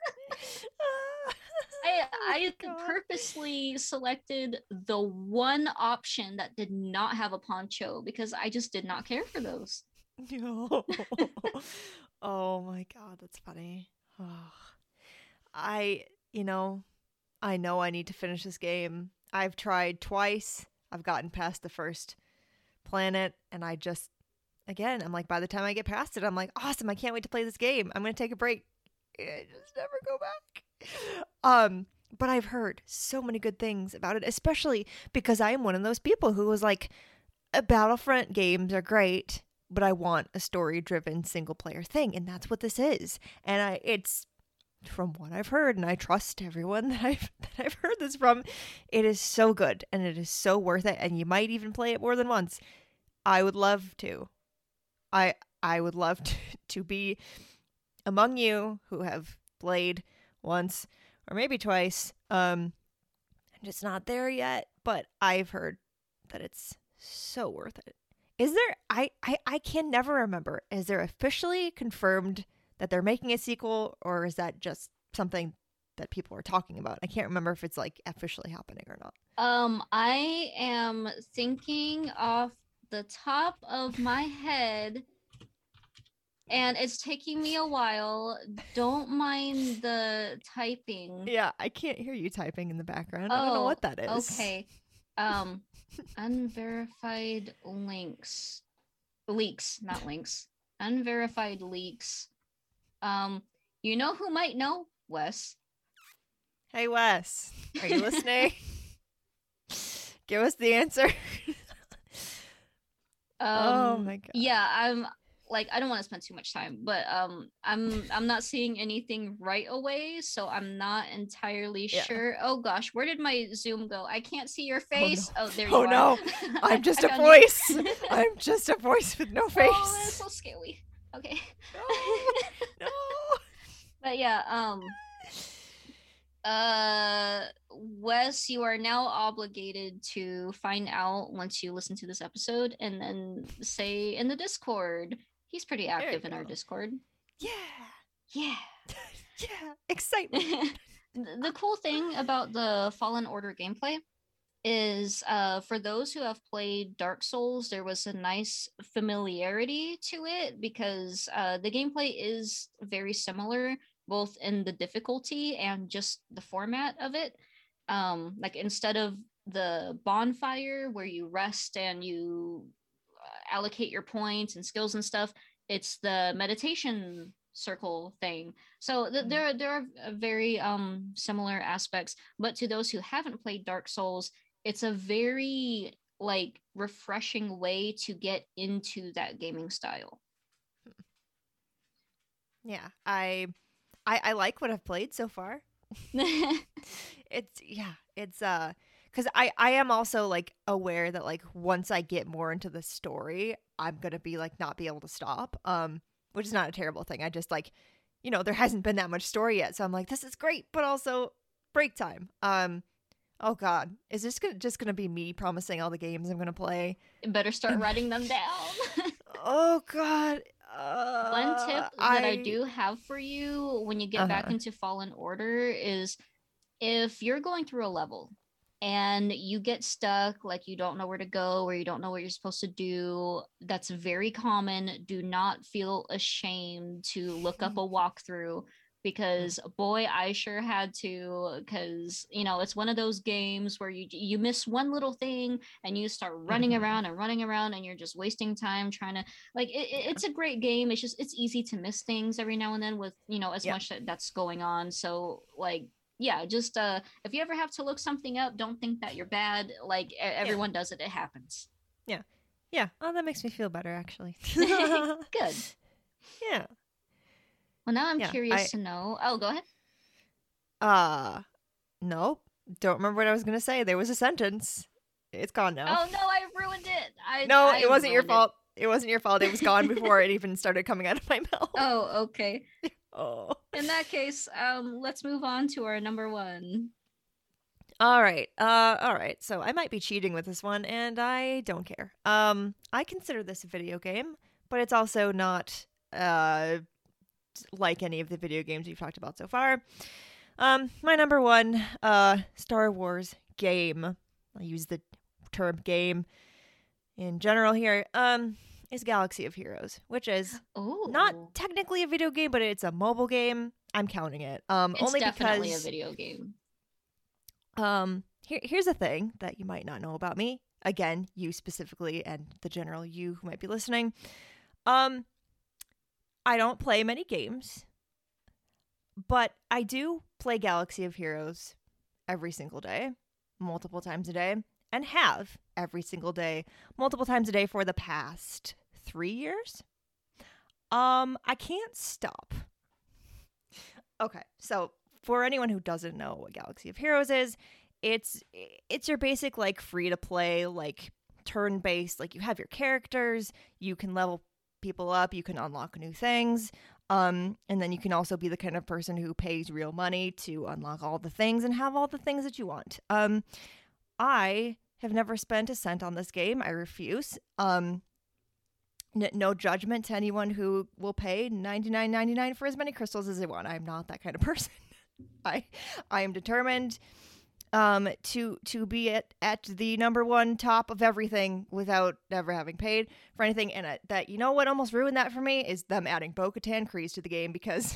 [SPEAKER 1] I I oh purposely selected the one option that did not have a poncho because I just did not care for those.
[SPEAKER 2] No. Oh my god, that's funny. Oh. I, you know, I know I need to finish this game. I've tried twice. I've gotten past the first planet, and I just, again, I'm like, by the time I get past it, I'm like, awesome, I can't wait to play this game. I'm going to take a break. I just never go back. Um, but I've heard so many good things about it, especially because I am one of those people who was like, Battlefront games are great, but I want a story-driven single-player thing, and that's what this is. And I, it's from what I've heard, and I trust everyone that I've that I've heard this from. It is so good, and it is so worth it. And you might even play it more than once. I would love to. I I would love to, to be among you who have played once or maybe twice. Um, I'm just not there yet, but I've heard that it's so worth it. Is there, I, I, I can never remember, is there officially confirmed that they're making a sequel, or is that just something that people are talking about? I can't remember if it's like officially happening or not.
[SPEAKER 1] Um, I am thinking off the top of my head, and it's taking me a while. Don't mind the typing.
[SPEAKER 2] Yeah, I can't hear you typing in the background.
[SPEAKER 1] Oh,
[SPEAKER 2] I don't know what that is.
[SPEAKER 1] Okay. Um, unverified links. Leaks, not links. Unverified leaks Um, you know who might know? Wes.
[SPEAKER 2] Hey, Wes. Are you listening? Give us the answer. Oh
[SPEAKER 1] um,
[SPEAKER 2] my god.
[SPEAKER 1] yeah, I'm like I don't want to spend too much time, but um, I'm I'm not seeing anything right away, so I'm not entirely
[SPEAKER 2] Yeah.
[SPEAKER 1] sure. Oh gosh, where did my Zoom go? I can't see your
[SPEAKER 2] Oh no.
[SPEAKER 1] face. Oh, there you
[SPEAKER 2] Oh
[SPEAKER 1] are.
[SPEAKER 2] no.
[SPEAKER 1] I-
[SPEAKER 2] I'm just
[SPEAKER 1] I
[SPEAKER 2] a
[SPEAKER 1] found you.
[SPEAKER 2] voice. I'm just a voice with no face.
[SPEAKER 1] Oh, that's so scary. Okay.
[SPEAKER 2] No. No.
[SPEAKER 1] But yeah, um, uh, Wes, you are now obligated to find out once you listen to this episode and then say in the Discord. He's pretty
[SPEAKER 2] There you
[SPEAKER 1] active in our
[SPEAKER 2] go.
[SPEAKER 1] Discord.
[SPEAKER 2] Yeah.
[SPEAKER 1] Yeah.
[SPEAKER 2] Yeah. Excitement.
[SPEAKER 1] The the cool thing about the Fallen Order gameplay is uh for those who have played Dark Souls, there was a nice familiarity to it because uh the gameplay is very similar both in the difficulty and just the format of it. Um like instead of the bonfire where you rest and you uh, allocate your points and skills and stuff, it's the meditation circle thing. So th-
[SPEAKER 2] Mhm.
[SPEAKER 1] there are there are uh, very um similar aspects, but to those who haven't played Dark Souls, it's a very like refreshing way to get into that gaming style.
[SPEAKER 2] Yeah. I I I like what I've played so far. It's yeah, it's uh cuz I I am also like aware that like once I get more into the story, I'm going to be like not be able to stop. Um which is not a terrible thing. I just like you know, there hasn't been that much story yet. So I'm like this is great, but also break time. Um oh god, is this gonna, just going to be me promising all the games I'm going to play?
[SPEAKER 1] Better start writing them down.
[SPEAKER 2] Oh god.
[SPEAKER 1] One tip
[SPEAKER 2] Uh,
[SPEAKER 1] that I
[SPEAKER 2] I
[SPEAKER 1] do have for you when you get back
[SPEAKER 2] uh-huh.
[SPEAKER 1] into Fallen Order is if you're going through a level and you get stuck, like you don't know where to go or you don't know what you're supposed to do, that's very common. Do not feel ashamed to look up a walkthrough because boy, I sure had to because you know it's one of those games where you you miss one little thing and you start running
[SPEAKER 2] Mhm.
[SPEAKER 1] around and running around and you're just wasting time trying to like it,
[SPEAKER 2] Yeah.
[SPEAKER 1] it's a great game. It's just it's easy to miss things every now and then with you know as
[SPEAKER 2] Yep.
[SPEAKER 1] much that, that's going on. So like yeah, just uh if you ever have to look something up, don't think that you're bad. Like e- everyone does it, it happens.
[SPEAKER 2] Yeah. Yeah. Oh, that makes me feel better actually.
[SPEAKER 1] Good.
[SPEAKER 2] Yeah.
[SPEAKER 1] Well, now I'm
[SPEAKER 2] Yeah.
[SPEAKER 1] curious
[SPEAKER 2] I
[SPEAKER 1] to know. Oh, go ahead.
[SPEAKER 2] uh nope. Don't remember what I was going to say. There was a sentence. It's gone now.
[SPEAKER 1] Oh no, I ruined it. I
[SPEAKER 2] No,
[SPEAKER 1] I
[SPEAKER 2] it wasn't your
[SPEAKER 1] ruined it.
[SPEAKER 2] fault. It wasn't your fault. It was gone before it even started coming out of my mouth.
[SPEAKER 1] Oh, okay.
[SPEAKER 2] Oh.
[SPEAKER 1] In that case, um, let's move on to our number one.
[SPEAKER 2] All right. Uh all right. So I might be cheating with this one and I don't care. Um I consider this a video game, but it's also not uh like any of the video games we've talked about so far. Um my number one uh Star Wars game. I'll use the term game in general here. Um is Galaxy of Heroes, which is
[SPEAKER 1] Oh,
[SPEAKER 2] not technically a video game, but it's a mobile game. I'm counting it. Um
[SPEAKER 1] it's
[SPEAKER 2] only
[SPEAKER 1] definitely
[SPEAKER 2] because
[SPEAKER 1] a video game.
[SPEAKER 2] Um, here, here's a thing that you might not know about me. Again, you specifically and the general you who might be listening. Um, I don't play many games, but I do play Galaxy of Heroes every single day, multiple times a day, and have every single day, multiple times a day for the past three years. Um, I can't stop. Okay, so for anyone who doesn't know what Galaxy of Heroes is, it's it's your basic like free to play like turn based, like you have your characters, you can level people up, you can unlock new things, um and then you can also be the kind of person who pays real money to unlock all the things and have all the things that you want. Um I have never spent a cent on this game. I refuse. Um N- no judgment to anyone who will pay ninety-nine ninety-nine for as many crystals as they want. I'm not that kind of person. I I am determined um to to be at, at the number one top of everything without ever having paid for anything. And uh, that, you know what almost ruined that for me is them adding Bo-Katan Kryze to the game because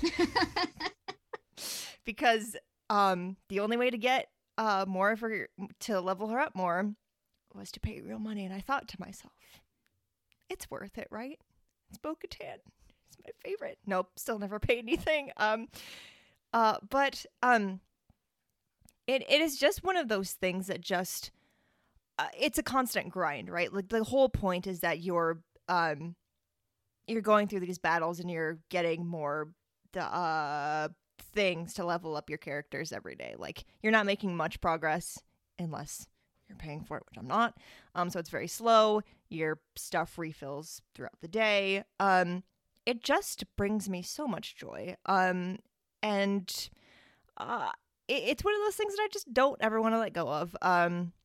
[SPEAKER 2] because um the only way to get uh more for to level her up more was to pay real money. And I thought to myself, it's worth it, right? It's Bo-Katan. It's my favorite. Nope, still never pay anything. Um, uh, but um, it it is just one of those things that just uh, it's a constant grind, right? Like the whole point is that you're um you're going through these battles and you're getting more uh things to level up your characters every day. Like you're not making much progress unless you're paying for it, which I'm not. Um, so it's very slow. Your stuff refills throughout the day. Um, it just brings me so much joy. Um, and uh, it, it's one of those things that I just don't ever want to let go of. Um,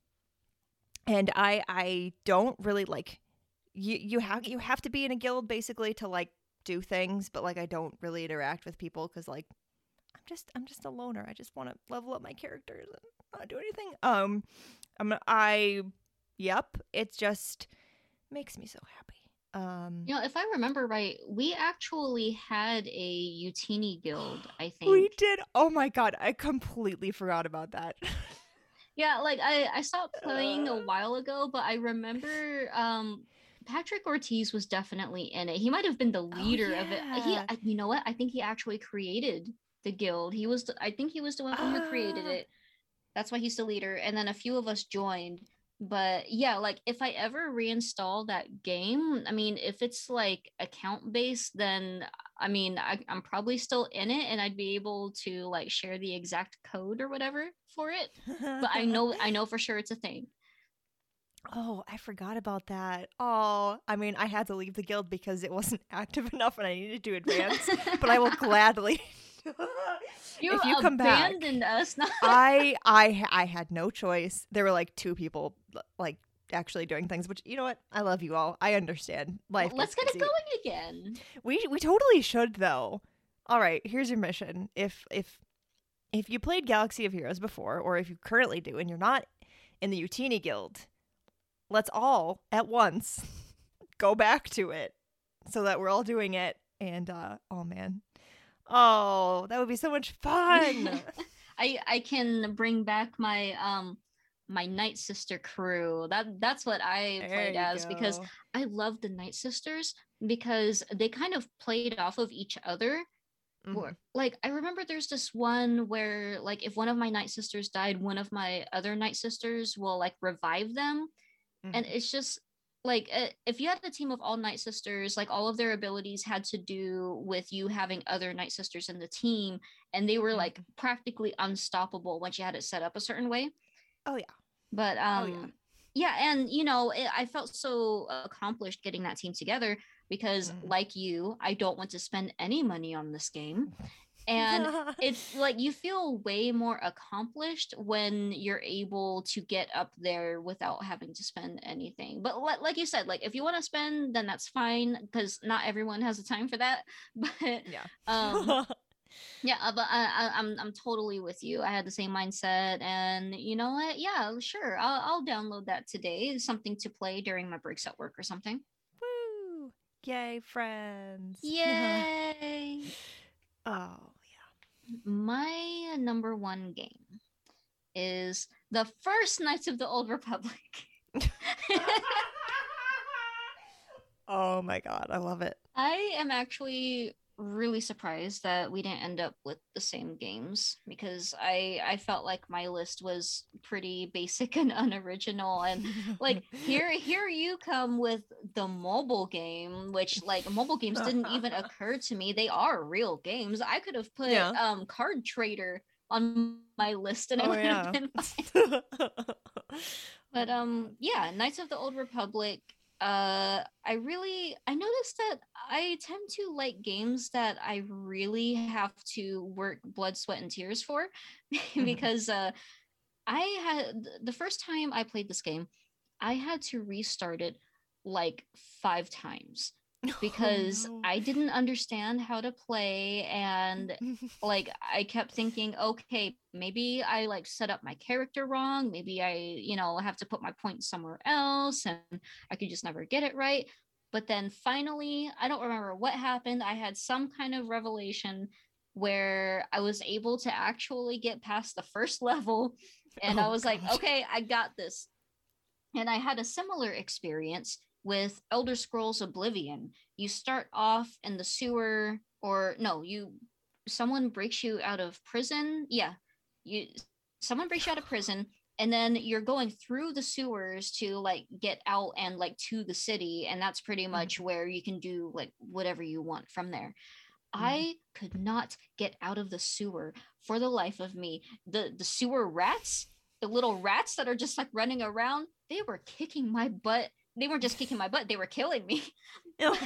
[SPEAKER 2] and I I don't really like you. You have you have to be in a guild basically to like do things, but like I don't really interact with people because like I'm just I'm just a loner. I just want to level up my characters and not do anything. Um, I'm I, yep. It just makes me so happy. Um,
[SPEAKER 1] You know, if I remember right, we actually had a Utini guild, I think.
[SPEAKER 2] We did. Oh my god, I completely forgot about that.
[SPEAKER 1] Yeah, like I I stopped playing a while ago, but I remember um Patrick Ortiz was definitely in it. He might have been the leader
[SPEAKER 2] oh,
[SPEAKER 1] of it. He,
[SPEAKER 2] yeah.
[SPEAKER 1] I- you know what? I think he actually created the guild. He was, the, I think he was the one who created
[SPEAKER 2] Ah.
[SPEAKER 1] it. That's why he's the leader. And then a few of us joined. But yeah, like if I ever reinstall that game, I mean, if it's like account based, then I mean, I, I'm probably still in it and I'd be able to like share the exact code or whatever for it. But I know, I know for sure it's a thing.
[SPEAKER 2] Oh, I forgot about that. Oh, I mean, I had to leave the guild because it wasn't active enough and I needed to advance, but I will gladly.
[SPEAKER 1] You,
[SPEAKER 2] if you come back,
[SPEAKER 1] abandoned us.
[SPEAKER 2] I I I had no choice. There were like two people like actually doing things, which you know what? I love you all. I understand. Life.
[SPEAKER 1] Let's get
[SPEAKER 2] busy.
[SPEAKER 1] it going again.
[SPEAKER 2] We we totally should though. All right, here's your mission. If if if you played Galaxy of Heroes before, or if you currently do, and you're not in the Utini Guild, let's all at once go back to it so that we're all doing it. And uh, oh man. Oh, that would be so much fun.
[SPEAKER 1] I I can bring back my um my Night Sister crew. That that's what I
[SPEAKER 2] there
[SPEAKER 1] played
[SPEAKER 2] you
[SPEAKER 1] as
[SPEAKER 2] go.
[SPEAKER 1] because I love the Night Sisters because they kind of played off of each other.
[SPEAKER 2] Mhm.
[SPEAKER 1] Like I remember there's this one where like if one of my Night Sisters died, one of my other Night Sisters will like revive them.
[SPEAKER 2] Mhm.
[SPEAKER 1] And it's just like uh, if you had a team of all Night Sisters, like all of their abilities had to do with you having other Night Sisters in the team, and they were like
[SPEAKER 2] Mhm.
[SPEAKER 1] practically unstoppable once you had it set up a certain way.
[SPEAKER 2] Oh yeah.
[SPEAKER 1] But um
[SPEAKER 2] Oh yeah.
[SPEAKER 1] yeah, and you know, it, I felt so accomplished getting that team together because
[SPEAKER 2] Mhm.
[SPEAKER 1] like you, I don't want to spend any money on this game. And it's like you feel way more accomplished when you're able to get up there without having to spend anything. But like, like you said, like if you want to spend, then that's fine because not everyone has the time for that. But
[SPEAKER 2] yeah.
[SPEAKER 1] um, yeah, uh, but I, I, I'm I'm totally with you. I had the same mindset, and you know what? Yeah, sure. I'll I'll download that today. Something to play during my breaks at work or something.
[SPEAKER 2] Woo! Yay, friends.
[SPEAKER 1] Yay!
[SPEAKER 2] Oh
[SPEAKER 1] My number one game is the first Knights of the Old Republic.
[SPEAKER 2] oh my god, I love it.
[SPEAKER 1] I am actually really surprised that we didn't end up with the same games because I I felt like my list was pretty basic and unoriginal, and like here here you come with the mobile game, which like mobile games didn't even occur to me. They are real games. I could have put
[SPEAKER 2] yeah.
[SPEAKER 1] um Card Trader on my list and it
[SPEAKER 2] Oh
[SPEAKER 1] would
[SPEAKER 2] yeah.
[SPEAKER 1] have been fine. But um yeah, Knights of the Old Republic, uh I really I noticed that I tend to like games that I really have to work blood, sweat, and tears for because uh I had the first time I played this game, I had to restart it like five times because
[SPEAKER 2] oh, no.
[SPEAKER 1] I didn't understand how to play, and like I kept thinking, okay, maybe I like set up my character wrong, maybe I, you know, have to put my points somewhere else and I could just never get it right. But then finally, I don't remember what happened. I had some kind of revelation where I was able to actually get past the first level and
[SPEAKER 2] oh,
[SPEAKER 1] I was
[SPEAKER 2] God.
[SPEAKER 1] like, okay, I got this. And I had a similar experience with Elder Scrolls Oblivion. You start off in the sewer, or no, you someone breaks you out of prison. Yeah, you someone breaks you out of prison, and then you're going through the sewers to like get out and like to the city, and that's pretty much
[SPEAKER 2] Mhm.
[SPEAKER 1] where you can do like whatever you want from there.
[SPEAKER 2] Mhm.
[SPEAKER 1] I could not get out of the sewer for the life of me. The the sewer rats, the little rats that are just like running around, they were kicking my butt. They weren't just kicking my butt, they were killing me.
[SPEAKER 2] Oh,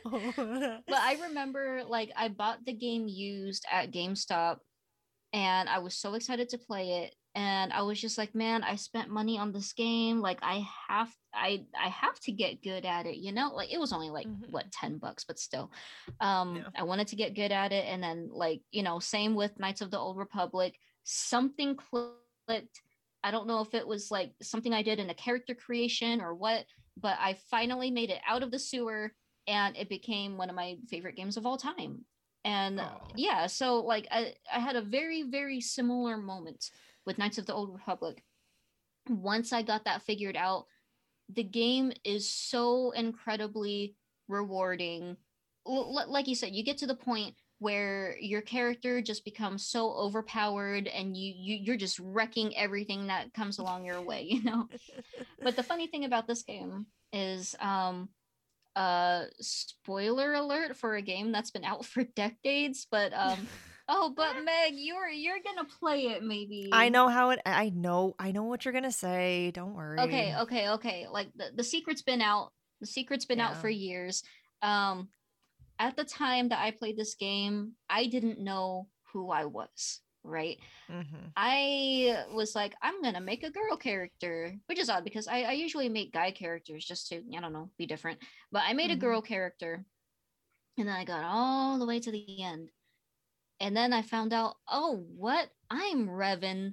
[SPEAKER 2] no.
[SPEAKER 1] But I remember like I bought the game used at GameStop, and I was so excited to play it, and I was just like, man, I spent money on this game, like I have I I have to get good at it, you know? Like it was only like
[SPEAKER 2] Mhm.
[SPEAKER 1] what ten bucks, but still. Um
[SPEAKER 2] Yeah.
[SPEAKER 1] I wanted to get good at it, and then like, you know, same with Knights of the Old Republic, something clicked. I don't know if it was like something I did in a character creation or what, but I finally made it out of the sewer, and it became one of my favorite games of all time. And uh,
[SPEAKER 2] Aw.
[SPEAKER 1] yeah, so like I, I had a very, very similar moment with Knights of the Old Republic. Once I got that figured out, the game is so incredibly rewarding. L- like you said, you get to the point where your character just becomes so overpowered, and you, you you're just wrecking everything that comes along your way, you know. But the funny thing about this game is um uh spoiler alert for a game that's been out for decades, but um oh, but Meg, you're you're gonna play it
[SPEAKER 2] I
[SPEAKER 1] maybe.
[SPEAKER 2] know how it. I know. I know what you're gonna say. Don't
[SPEAKER 1] Okay,
[SPEAKER 2] worry.
[SPEAKER 1] okay, okay. Like the, the secret's been out. The secret's been out
[SPEAKER 2] Yeah.
[SPEAKER 1] for years. Um at the time that I played this game, I didn't know who I was, right?
[SPEAKER 2] Mm-hmm.
[SPEAKER 1] I was like, I'm gonna make a girl character, which is odd because I, I usually make guy characters just to, I don't know, be different. But I made a
[SPEAKER 2] Mm-hmm.
[SPEAKER 1] girl character, and then I got all the way to the end. And then I found out, oh, what? I'm Revan.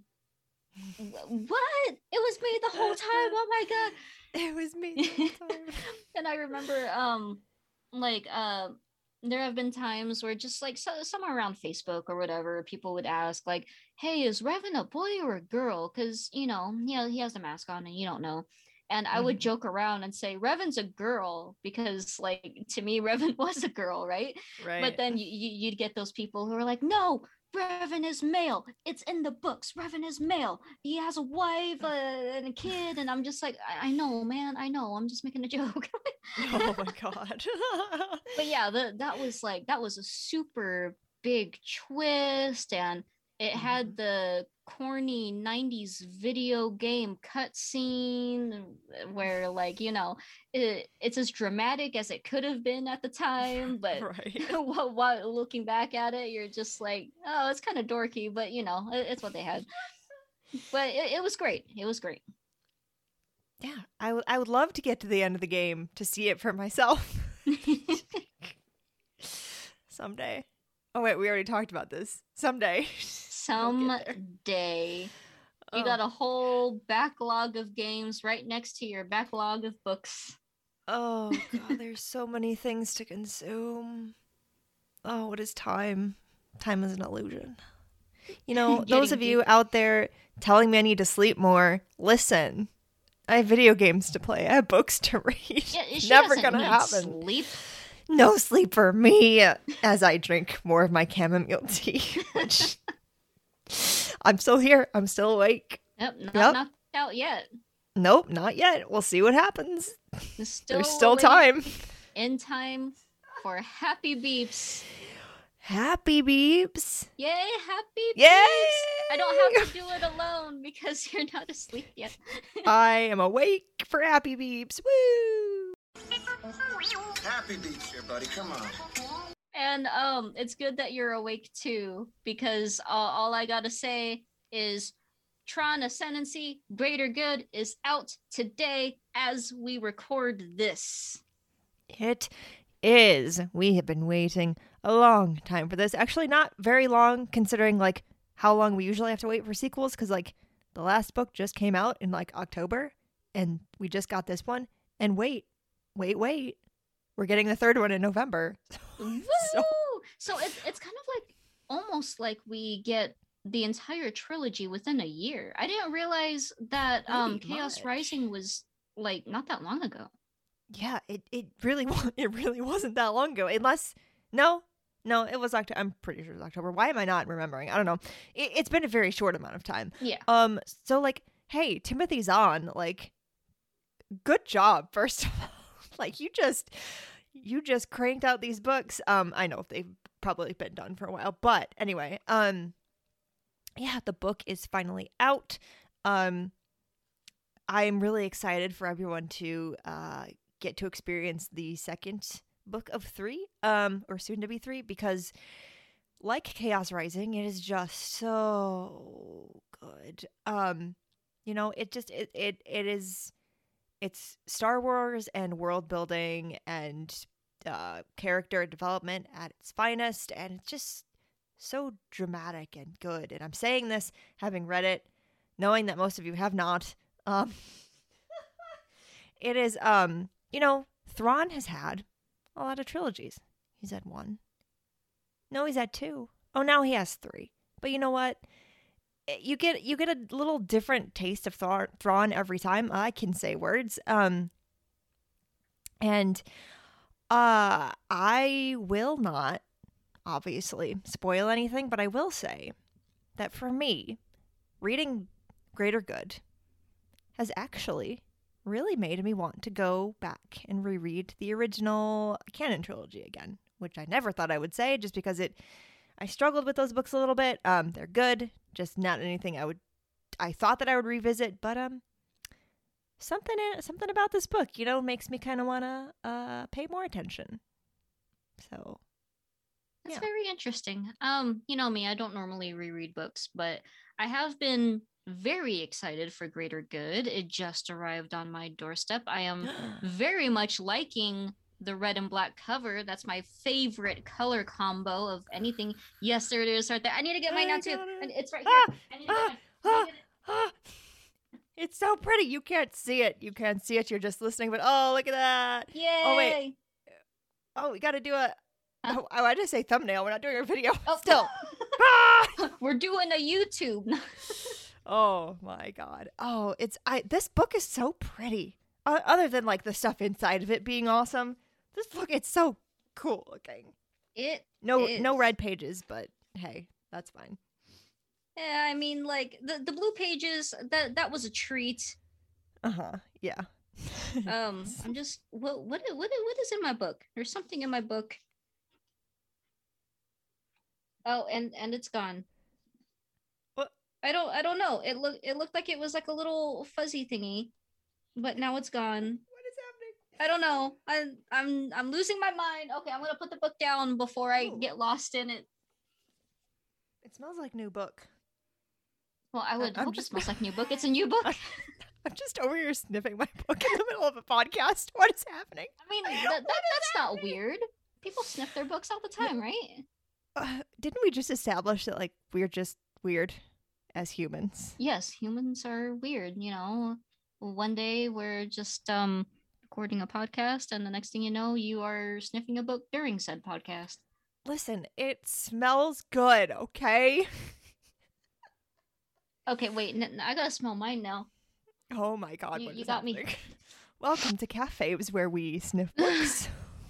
[SPEAKER 1] What? It was me the whole time. Oh my god.
[SPEAKER 2] It was me the whole time.
[SPEAKER 1] And I remember um like uh there have been times where just like so, somewhere around Facebook or whatever, people would ask like, hey, is Revan a boy or a girl? Because you know, yeah, he has a mask on and you don't know. And I would
[SPEAKER 2] Mm-hmm.
[SPEAKER 1] joke around and say Revan's a girl because like to me Revan was a girl, right? But
[SPEAKER 2] Right.
[SPEAKER 1] then you, you, you'd get those people who are like, no, Revan is male. It's in the books. Revan is male. He has a wife uh, and a kid. And I'm just like, I, I know, man. I know. I'm just making a joke.
[SPEAKER 2] Oh my god.
[SPEAKER 1] But yeah, the, that was like, that was a super big twist. And it
[SPEAKER 2] Mm-hmm.
[SPEAKER 1] had the corny nineties video game cutscene where, like, you know, it, it's as dramatic as it could have been at the time. But
[SPEAKER 2] Right.
[SPEAKER 1] while, while looking back at it, you're just like, oh, it's kind of dorky, but you know, it, it's what they had. But it, it was great. It was great.
[SPEAKER 2] Yeah, I would. I would love to get to the end of the game to see it for myself someday. Oh wait, we already talked about this. Someday. We'll get there.
[SPEAKER 1] Someday. You
[SPEAKER 2] Oh.
[SPEAKER 1] got a whole backlog of games right next to your backlog of books.
[SPEAKER 2] Oh god, there's so many things to consume. Oh, what is time? Time is an illusion. You know, those
[SPEAKER 1] Getting
[SPEAKER 2] of you
[SPEAKER 1] deep.
[SPEAKER 2] out there telling me I need to sleep more, listen. I have video games to play. I have books to read.
[SPEAKER 1] Yeah, she
[SPEAKER 2] Never
[SPEAKER 1] doesn't
[SPEAKER 2] gonna
[SPEAKER 1] need
[SPEAKER 2] happen.
[SPEAKER 1] sleep.
[SPEAKER 2] No sleep for me as I drink more of my chamomile tea, which I'm still here. I'm still awake.
[SPEAKER 1] Yep, not
[SPEAKER 2] Yep.
[SPEAKER 1] knocked out yet.
[SPEAKER 2] Nope, not yet. We'll see what happens.
[SPEAKER 1] Still
[SPEAKER 2] There's still
[SPEAKER 1] awake
[SPEAKER 2] time.
[SPEAKER 1] in time for happy beeps.
[SPEAKER 2] Happy beeps.
[SPEAKER 1] Yay, happy
[SPEAKER 2] Yay!
[SPEAKER 1] beeps! I don't have to do it alone because you're not asleep yet.
[SPEAKER 2] I am awake for happy beeps. Woo!
[SPEAKER 3] Happy beats here, buddy. Come on.
[SPEAKER 1] And um, it's good that you're awake too, because all, all I gotta say is Tron Ascendancy Greater Good is out today as we record this.
[SPEAKER 2] It is. We have been waiting a long time for this. Actually, not very long considering like how long we usually have to wait for sequels, because like the last book just came out in like October and we just got this one. And wait, wait, wait. We're getting the third one in November.
[SPEAKER 1] Woo!
[SPEAKER 2] So-
[SPEAKER 1] So it's it's kind of like almost like we get the entire trilogy within a year. I didn't realize that um
[SPEAKER 2] Pretty
[SPEAKER 1] Chaos
[SPEAKER 2] much.
[SPEAKER 1] Rising was like not that long ago.
[SPEAKER 2] Yeah, it, it really wa- it really wasn't that long ago. Unless no, no, it was October. I'm pretty sure it was October. Why am I not remembering? I don't know. It, it's been a very short amount of time.
[SPEAKER 1] Yeah.
[SPEAKER 2] Um. So like, hey, Timothy Zahn, like, good job. First of all, like you just you just cranked out these books. Um. I know they've probably been done for a while, but anyway. Um. Yeah, the book is finally out. Um. I'm really excited for everyone to uh get to experience the second book of three, um, or soon to be three, because like Chaos Rising, it is just so good. Um, you know, it just it it it is it's Star Wars and world building and uh character development at its finest, and it's just so dramatic and good. And I'm saying this having read it, knowing that most of you have not. Um it is um you know, Thrawn has had a lot of trilogies. He's had one. No, he's had two. Oh, now he has three. But you know what? You get you get a little different taste of Thra- Thrawn every time. I can say words. Um, and uh, I will not, obviously, spoil anything, but I will say that for me, reading Greater Good has actually really made me want to go back and reread the original canon trilogy again, which I never thought I would say, just because it I struggled with those books a little bit. Um they're good, just not anything I would I thought that I would revisit, but um something in, something about this book, you know, makes me kind of want to uh pay more attention. So
[SPEAKER 1] That's
[SPEAKER 2] yeah.
[SPEAKER 1] very interesting. Um, you know me, I don't normally reread books, but I have been very excited for Greater Good. It just arrived on my doorstep. I am very much liking the red and black cover. That's my favorite color combo of anything. Yes, there it is right there. I need to get mine now
[SPEAKER 2] I
[SPEAKER 1] too.
[SPEAKER 2] got it.
[SPEAKER 1] And it's right
[SPEAKER 2] Ah,
[SPEAKER 1] here. I need to get
[SPEAKER 2] ah,
[SPEAKER 1] mine.
[SPEAKER 2] ah,
[SPEAKER 1] Let me get it.
[SPEAKER 2] ah. It's so pretty. You can't see it. You can't see it. You're just listening, but oh, look at that.
[SPEAKER 1] Yay!
[SPEAKER 2] Oh, wait. Oh, we got to do a.
[SPEAKER 1] Huh?
[SPEAKER 2] Oh, I just say thumbnail. We're not doing a video.
[SPEAKER 1] Oh,
[SPEAKER 2] Still. Ah!
[SPEAKER 1] We're doing a YouTube.
[SPEAKER 2] Oh my god. Oh, it's I. This book is so pretty. Uh, other than like the stuff inside of it being awesome, this book it's so cool looking.
[SPEAKER 1] It
[SPEAKER 2] No,
[SPEAKER 1] is.
[SPEAKER 2] no red pages, but hey, that's fine.
[SPEAKER 1] Yeah, I mean, like the the blue pages. That that was a treat.
[SPEAKER 2] Uh huh. Yeah.
[SPEAKER 1] Um, I'm just what what what what is in my book? There's something in my book. Oh, and and it's gone.
[SPEAKER 2] What?
[SPEAKER 1] I don't I don't know. It look it looked like it was like a little fuzzy thingy, but now it's gone.
[SPEAKER 2] What is happening?
[SPEAKER 1] I don't know. I I'm I'm losing my mind. Okay, I'm gonna put the book down before I
[SPEAKER 2] Ooh.
[SPEAKER 1] get lost in it.
[SPEAKER 2] It smells like new book.
[SPEAKER 1] Well, I would
[SPEAKER 2] I'm
[SPEAKER 1] hope
[SPEAKER 2] just-
[SPEAKER 1] it smells like new book. It's a new book.
[SPEAKER 2] I'm just over here sniffing my book in the middle of a podcast. What is happening?
[SPEAKER 1] I mean, that, that that's not weird. People sniff their books all the time, right?
[SPEAKER 2] Uh, didn't we just establish that like we're just weird as humans?
[SPEAKER 1] Yes, humans are weird, you know. One day we're just um recording a podcast and the next thing you know you are sniffing a book during said podcast.
[SPEAKER 2] Listen, it smells good, okay?
[SPEAKER 1] Okay, wait, n- n- I gotta smell mine now.
[SPEAKER 2] Oh my god,
[SPEAKER 1] You-
[SPEAKER 2] what
[SPEAKER 1] you
[SPEAKER 2] is
[SPEAKER 1] got me.
[SPEAKER 2] happening? Welcome to Cafes, where we sniff books.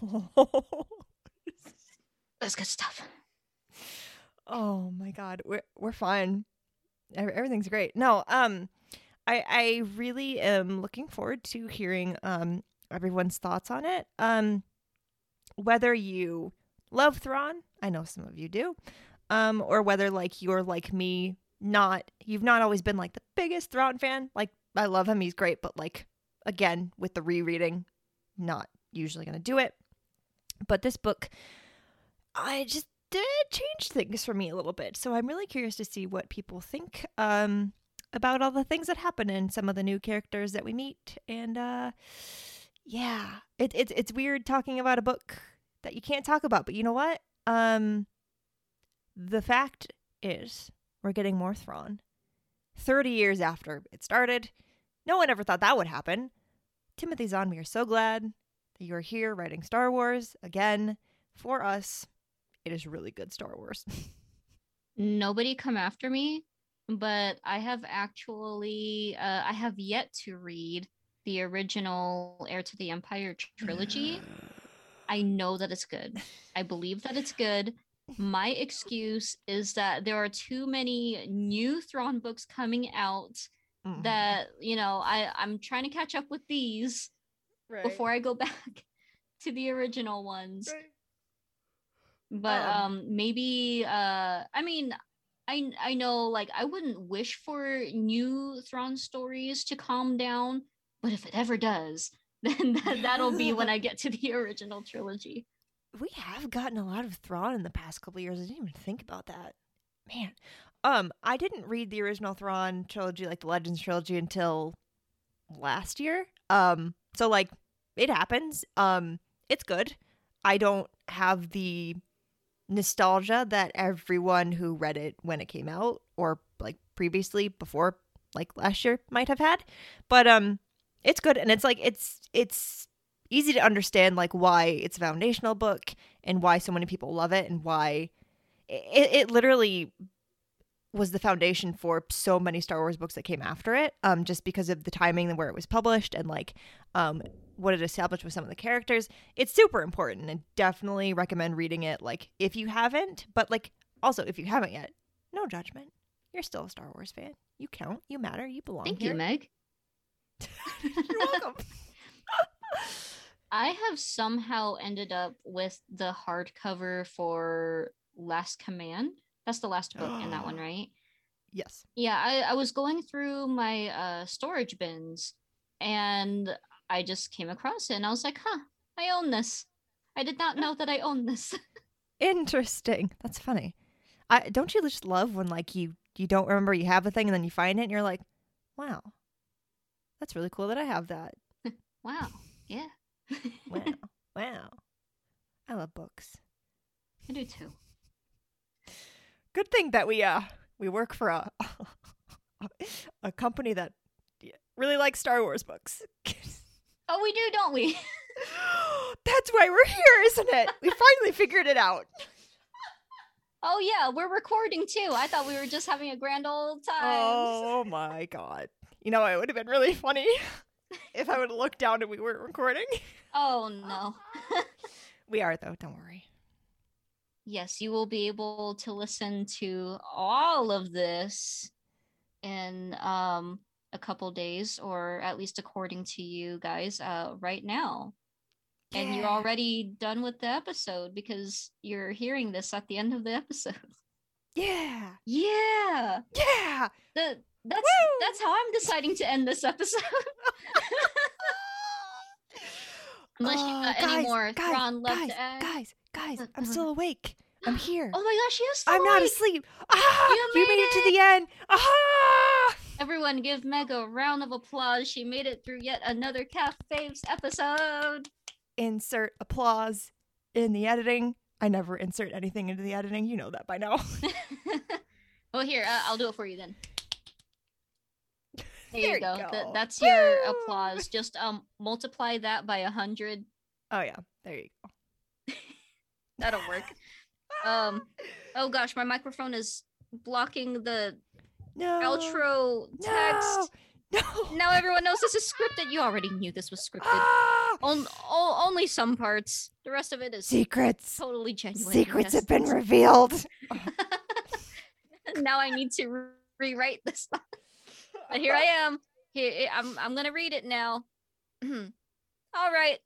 [SPEAKER 1] That's good stuff.
[SPEAKER 2] Oh my god, we're we're fine. Ev- Everything's great. No, um, I I really am looking forward to hearing um everyone's thoughts on it. Um, whether you love Thrawn, I know some of you do, um, or whether like you're like me, not you've not always been like the biggest Thrawn fan. Like I love him, he's great, but like again with the rereading, not usually gonna do it. But this book, I just did change things for me a little bit. So I'm really curious to see what people think um, about all the things that happen and some of the new characters that we meet. And uh, yeah, it, it, it's weird talking about a book that you can't talk about. But you know what? Um, the fact is we're getting more Thrawn. thirty years after it started. No one ever thought that would happen. Timothy Zahn, we are so glad that you're here writing Star Wars again for us. It is really good Star Wars.
[SPEAKER 1] Nobody come after me, but I have actually uh, I have yet to read the original Heir to the Empire tr- trilogy, I know that it's good. I believe that it's good. My excuse is that there are too many new Thrawn books coming out
[SPEAKER 2] Mhm.
[SPEAKER 1] that, you know, I, I'm trying to catch up with these
[SPEAKER 2] Right.
[SPEAKER 1] before I go back to the original ones.
[SPEAKER 2] Right.
[SPEAKER 1] But
[SPEAKER 2] Um,
[SPEAKER 1] um maybe uh I mean I I know like I wouldn't wish for new Thrawn stories to calm down, but if it ever does, then that, that'll be when I get to the original trilogy.
[SPEAKER 2] We have gotten a lot of Thrawn in the past couple years. I didn't even think about that. Man. Um, I didn't read the original Thrawn trilogy, like the Legends trilogy, until last year. Um, so like it happens. Um, it's good. I don't have the nostalgia that everyone who read it when it came out or like previously before like last year might have had. But um it's good, and it's like it's it's easy to understand like why it's a foundational book and why so many people love it and why it, it literally was the foundation for so many Star Wars books that came after it, um, just because of the timing and where it was published and like um, what it established with some of the characters. It's super important and definitely recommend reading it, like if you haven't, but like also if you haven't yet, no judgment. You're still a Star Wars fan. You count. You matter. You belong
[SPEAKER 1] Thank
[SPEAKER 2] here.
[SPEAKER 1] you, Meg.
[SPEAKER 2] You're welcome.
[SPEAKER 1] I have somehow ended up with the hardcover for Last Command. That's the last book in that one, right?
[SPEAKER 2] Yes.
[SPEAKER 1] Yeah, I, I was going through my uh, storage bins and I just came across it and I was like, huh, I own this. I did not know that I owned this.
[SPEAKER 2] Interesting. That's funny. I don't you just love when like you you don't remember you have a thing and then you find it and you're like, wow, that's really cool that I have that.
[SPEAKER 1] Wow. Yeah.
[SPEAKER 2] Wow. Wow. I love books.
[SPEAKER 1] I do too.
[SPEAKER 2] Good thing that we uh we work for a a company that really likes Star Wars books.
[SPEAKER 1] Oh, we do, don't we?
[SPEAKER 2] That's why we're here, isn't it? We finally figured it out.
[SPEAKER 1] Oh yeah, we're recording too. I thought we were just having a grand old time.
[SPEAKER 2] Oh my god. You know, it would have been really funny if I would have looked down and we weren't recording.
[SPEAKER 1] Oh no.
[SPEAKER 2] We are though, don't worry.
[SPEAKER 1] Yes, you will be able to listen to all of this in um a couple days, or at least according to you guys, uh right now. And you're
[SPEAKER 2] Yeah.
[SPEAKER 1] already done with the episode because you're hearing this at the end of the episode.
[SPEAKER 2] Yeah.
[SPEAKER 1] Yeah.
[SPEAKER 2] Yeah.
[SPEAKER 1] The that's
[SPEAKER 2] Woo!
[SPEAKER 1] that's how I'm deciding to end this episode. Unless you
[SPEAKER 2] Oh,
[SPEAKER 1] got any
[SPEAKER 2] guys,
[SPEAKER 1] more
[SPEAKER 2] guys,
[SPEAKER 1] Thrawn love
[SPEAKER 2] guys,
[SPEAKER 1] to add.
[SPEAKER 2] guys, guys, I'm still awake. I'm here.
[SPEAKER 1] Oh my gosh, yes.
[SPEAKER 2] I'm not asleep. Ah,
[SPEAKER 1] You
[SPEAKER 2] you
[SPEAKER 1] made
[SPEAKER 2] made it to the end. Ah!
[SPEAKER 1] Everyone give Meg a round of applause. She made it through yet another Calf Faves episode.
[SPEAKER 2] Insert applause in the editing. I never insert anything into the editing. You know that by now.
[SPEAKER 1] Well, here, uh, I'll do it for you then. There,
[SPEAKER 2] There
[SPEAKER 1] you
[SPEAKER 2] you
[SPEAKER 1] go.
[SPEAKER 2] go.
[SPEAKER 1] Th- that's your
[SPEAKER 2] Woo!
[SPEAKER 1] applause. Just um multiply that by a hundred.
[SPEAKER 2] Oh yeah, there you go.
[SPEAKER 1] That'll work. Um. Oh gosh, my microphone is blocking the
[SPEAKER 2] No.
[SPEAKER 1] outro text.
[SPEAKER 2] No. No.
[SPEAKER 1] Now everyone knows this is scripted. You already knew this was scripted.
[SPEAKER 2] Ah!
[SPEAKER 1] On, o- only some parts. The rest of it is
[SPEAKER 2] Secrets.
[SPEAKER 1] totally genuine.
[SPEAKER 2] Secrets
[SPEAKER 1] yes.
[SPEAKER 2] have been revealed.
[SPEAKER 1] Now I need to re- rewrite this. But here I am. Here I'm. I'm gonna read it now. All right.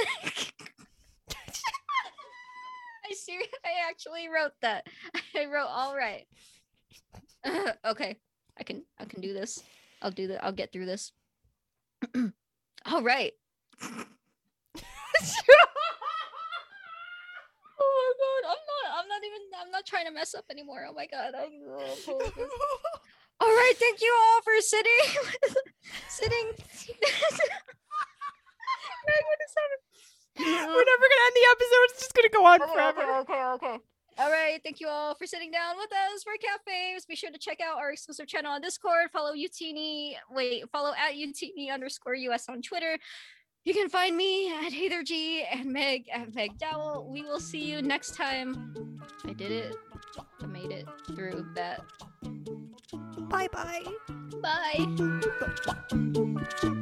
[SPEAKER 1] I ser- I actually wrote that. I wrote all right. Okay, I can. I can do this. I'll do that. I'll get through this. All right. Oh my god! I'm not. I'm not even. I'm not trying to mess up anymore. Oh my god! I'm, oh, all right. Thank you all for sitting. sitting. Meg, what is happening?
[SPEAKER 2] We're never gonna end the episode. It's just gonna go on
[SPEAKER 1] Okay,
[SPEAKER 2] forever.
[SPEAKER 1] okay, okay, okay. All right, thank you all for sitting down with us for cafes. Be sure to check out our exclusive channel on Discord. Follow Utini. Wait, follow at Utini underscore US on Twitter. You can find me at Heather G and Meg at Meg Dowell. We will see you next time. I did it. I made it through that.
[SPEAKER 2] Bye bye.
[SPEAKER 1] Bye.